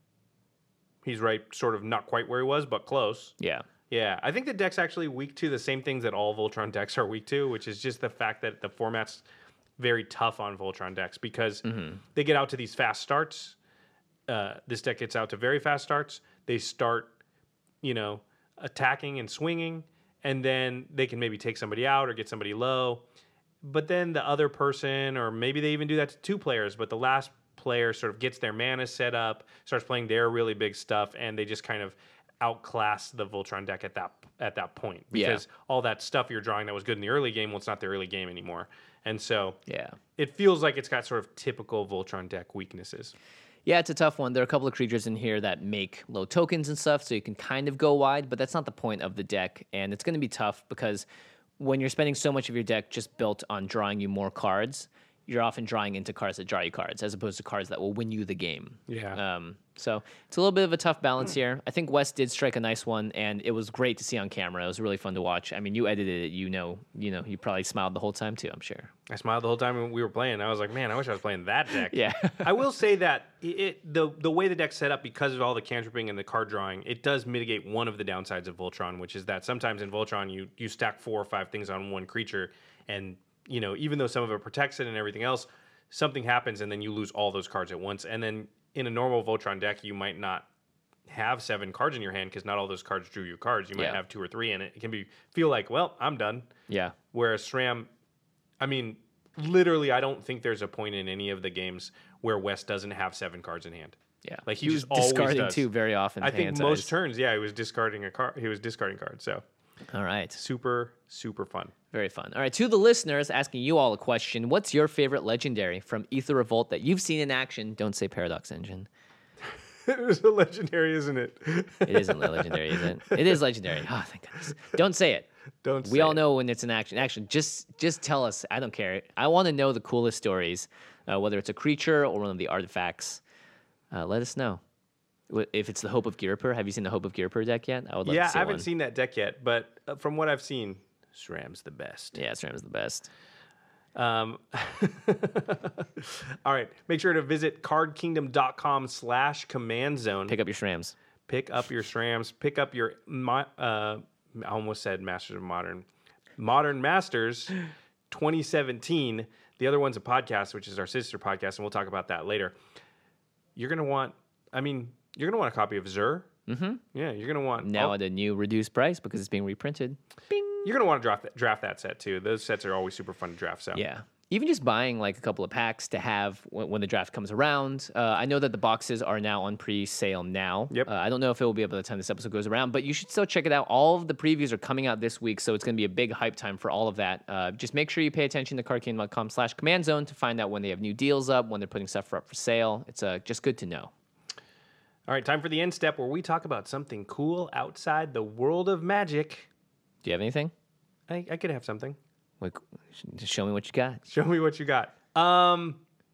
He's right, sort of not quite where he was, but close. Yeah. Yeah, I think the deck's actually weak to the same things that all Voltron decks are weak to, which is just the fact that the format's very tough on Voltron decks because they get out to these fast starts. Uh, this deck gets out to very fast starts. They start, you know, attacking and swinging, and then they can maybe take somebody out or get somebody low. But then the other person, or maybe they even do that to two players, but the last player sort of gets their mana set up, starts playing their really big stuff, and they just kind of outclass the Voltron deck at that at that point because Yeah. all that stuff you're drawing that was good in the early game, well, it's not the early game anymore, and so Yeah. it feels like it's got sort of typical Voltron deck weaknesses. Yeah, it's a tough one. There are a couple of creatures in here that make low tokens and stuff, so you can kind of go wide, but that's not the point of the deck. And it's going to be tough because when you're spending so much of your deck just built on drawing you more cards, you're often drawing into cards that draw you cards, as opposed to cards that will win you the game. Yeah. Um, so it's a little bit of a tough balance here. I think Wes did strike a nice one, and it was great to see on camera. It was really fun to watch. I mean, you edited it, you know, you know, you probably smiled the whole time too, I'm sure. I smiled the whole time when we were playing. I was like, man, I wish I was playing that deck. Yeah. I will say that it, it the the way the deck's set up because of all the cantripping and the card drawing, it does mitigate one of the downsides of Voltron, which is that sometimes in Voltron you you stack four or five things on one creature, and you know even though some of it protects it and everything else, something happens and then you lose all those cards at once. And then in a normal Voltron deck, you might not have seven cards in your hand because not all those cards drew you cards. You might Yeah. have two or three, and it can be feel like, well, I'm done. Yeah. Whereas SRAM, I mean, literally, I don't think there's a point in any of the games where Wes doesn't have seven cards in hand. Yeah, Like he, he was just always discarding does. too very often. I think hand most size. turns, yeah, he was discarding a card. He was discarding cards. So All right. super, super fun. Very fun. All right, to the listeners, asking you all a question. What's your favorite legendary from Aether Revolt that you've seen in action? Don't say Paradox Engine. It was a legendary, isn't it? It isn't legendary, is it? It is legendary. Oh, thank goodness. Don't say it. Don't. We say all it. know when it's an action. Action. Just just tell us. I don't care. I want to know the coolest stories, uh, whether it's a creature or one of the artifacts. Uh, let us know. Wh- If it's the Hope of Girapur, have you seen the Hope of Girapur deck yet? I would love Yeah, to see I haven't one. seen that deck yet, but uh, from what I've seen, SRAM's the best. Yeah, SRAM is the best. Um, all right. Make sure to visit cardkingdom.com slash command zone. Pick up your SRAMs. Pick up your SRAMs. Pick up your, mo- uh, I almost said Masters of Modern. Modern Masters twenty seventeen. The other one's a podcast, which is our sister podcast, and we'll talk about that later. You're going to want, I mean, you're going to want a copy of Zur. Mm-hmm. Yeah, you're going to want. Now all- at a new reduced price because it's being reprinted. You're going to want to draft that, draft that set, too. Those sets are always super fun to draft. So Yeah. Even just buying like a couple of packs to have when, when the draft comes around. Uh, I know that the boxes are now on pre-sale now. Yep. Uh, I don't know if it will be by the time this episode goes around, but you should still check it out. All of the previews are coming out this week, so it's going to be a big hype time for all of that. Uh, just make sure you pay attention to cardkingdom.com slash command zone to find out when they have new deals up, when they're putting stuff up for sale. It's uh, just good to know. All right, time for the end step where we talk about something cool outside the world of Magic. Do you have anything? I, I could have something. Like, just show me what you got. Show me what you got. Um,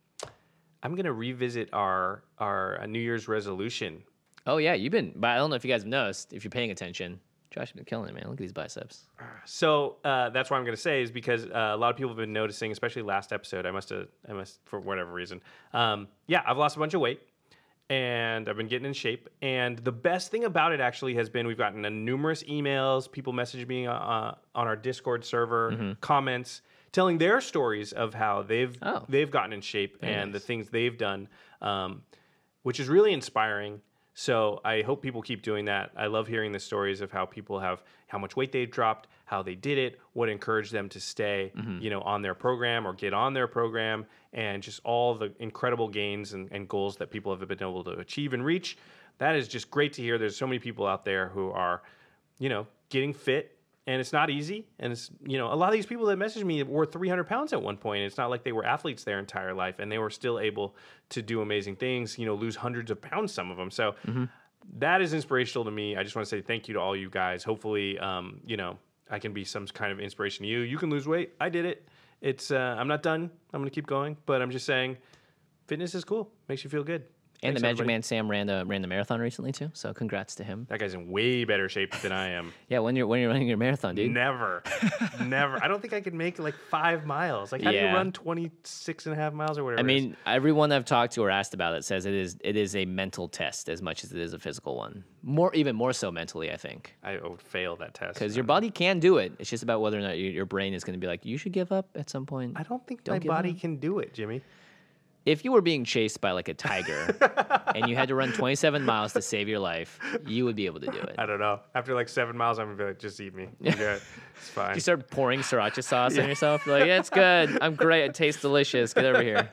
I'm gonna revisit our our uh, New Year's resolution. Oh, yeah, you've been, but I don't know if you guys have noticed, if you're paying attention. Josh has been killing it, man. Look at these biceps. So uh, that's what I'm gonna say is because uh, a lot of people have been noticing, especially last episode. I must have, I must for whatever reason. Um, yeah, I've lost a bunch of weight. And I've been getting in shape. And the best thing about it actually has been we've gotten uh, numerous emails, people messaging me uh, on our Discord server, comments, telling their stories of how they've Oh. they've gotten in shape and nice. the things they've done, um, which is really inspiring. So I hope people keep doing that. I love hearing the stories of how people have, how much weight they've dropped, how they did it, what encouraged them to stay, you know, on their program or get on their program, and just all the incredible gains and, and goals that people have been able to achieve and reach. That is just great to hear. There's so many people out there who are, you know, getting fit, and it's not easy. And it's, you know, a lot of these people that messaged me were three hundred pounds at one point. It's not like they were athletes their entire life, and they were still able to do amazing things, you know, lose hundreds of pounds, some of them. So that is inspirational to me. I just want to say thank you to all you guys. Hopefully, um, you know, I can be some kind of inspiration to you. You can lose weight. I did it. It's, uh, I'm not done. I'm going to keep going, but I'm just saying fitness is cool. Makes you feel good. And Thanks, the Magic everybody. Man Sam ran the ran the marathon recently too, so congrats to him. That guy's in way better shape than I am. Yeah, when you're when you're running your marathon, dude. Never. Never. I don't think I could make like five miles. Like, how do Yeah. you run twenty-six and a half miles or whatever? I it is? mean, everyone I've talked to or asked about it says it is it is a mental test as much as it is a physical one. More, even more so mentally, I think, I would fail that test. because your body can do it. It's just about whether or not your, your brain is going to be like, you should give up at some point. I don't think Don't my give body up. can do it, Jimmy. If you were being chased by like a tiger and you had to run twenty-seven miles to save your life, you would be able to do it. I don't know. After like seven miles, I'm gonna be like, just eat me. I'm good. It's fine. You start pouring sriracha sauce on yourself. You're like, yeah, it's good. I'm great. It tastes delicious. Get over here.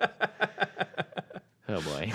Oh boy.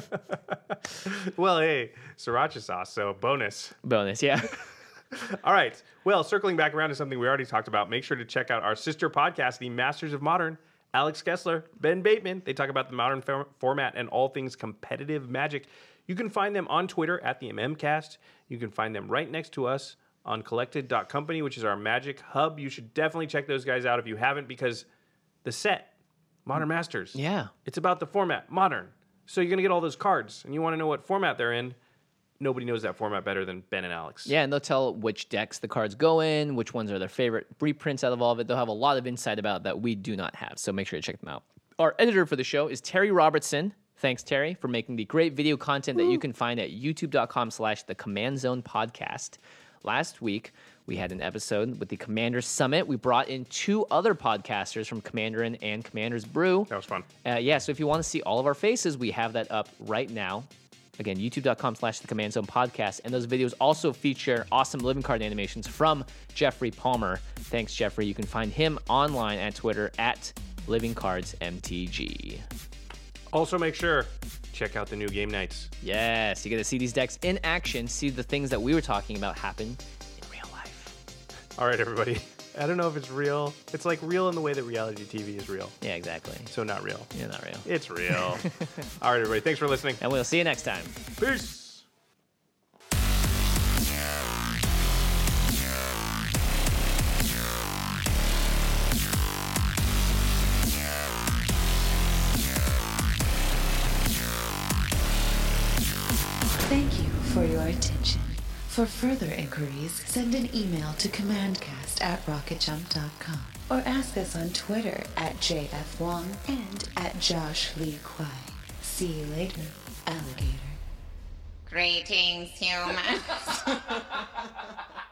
Well, hey, sriracha sauce, so bonus. Bonus, yeah. All right. Well, circling back around to something we already talked about, make sure to check out our sister podcast, The Masters of Modern. Alex Kessler, Ben Bateman. They talk about the modern for- format and all things competitive Magic. You can find them on Twitter at the MMcast. You can find them right next to us on collected dot company, which is our Magic hub. You should definitely check those guys out if you haven't, because the set, Modern Masters, Yeah. it's about the format, Modern. So you're going to get all those cards, and you want to know what format they're in. Nobody knows that format better than Ben and Alex. Yeah, and they'll tell which decks the cards go in, which ones are their favorite reprints out of all of it. They'll have a lot of insight about that we do not have, so make sure to check them out. Our editor for the show is Terry Robertson. Thanks, Terry, for making the great video content that you can find at youtube.com slash the Command Zone podcast. Last week, we had an episode with the Commander Summit. We brought in two other podcasters from Commanderin and Commander's Brew. That was fun. Uh, yeah, so if you want to see all of our faces, we have that up right now. Again, youtube.com slash the Command Zone podcast. And those videos also feature awesome living card animations from Jeffrey Palmer. Thanks, Jeffrey. You can find him online at Twitter at living cards M T G. Also, make sure check out the new game nights. Yes, you get to see these decks in action, see the things that we were talking about happen in real life. All right, everybody. I don't know if it's real. It's like real in the way that reality T V is real. Yeah, exactly. So not real. Yeah, not real. It's real. All right, everybody. Thanks for listening. And we'll see you next time. Peace. Thank you for your attention. For further inquiries, send an email to commandcast at rocketjump dot com or ask us on Twitter at J F Wong and at Josh Lee Kwai. See you later, alligator. Greetings, humans.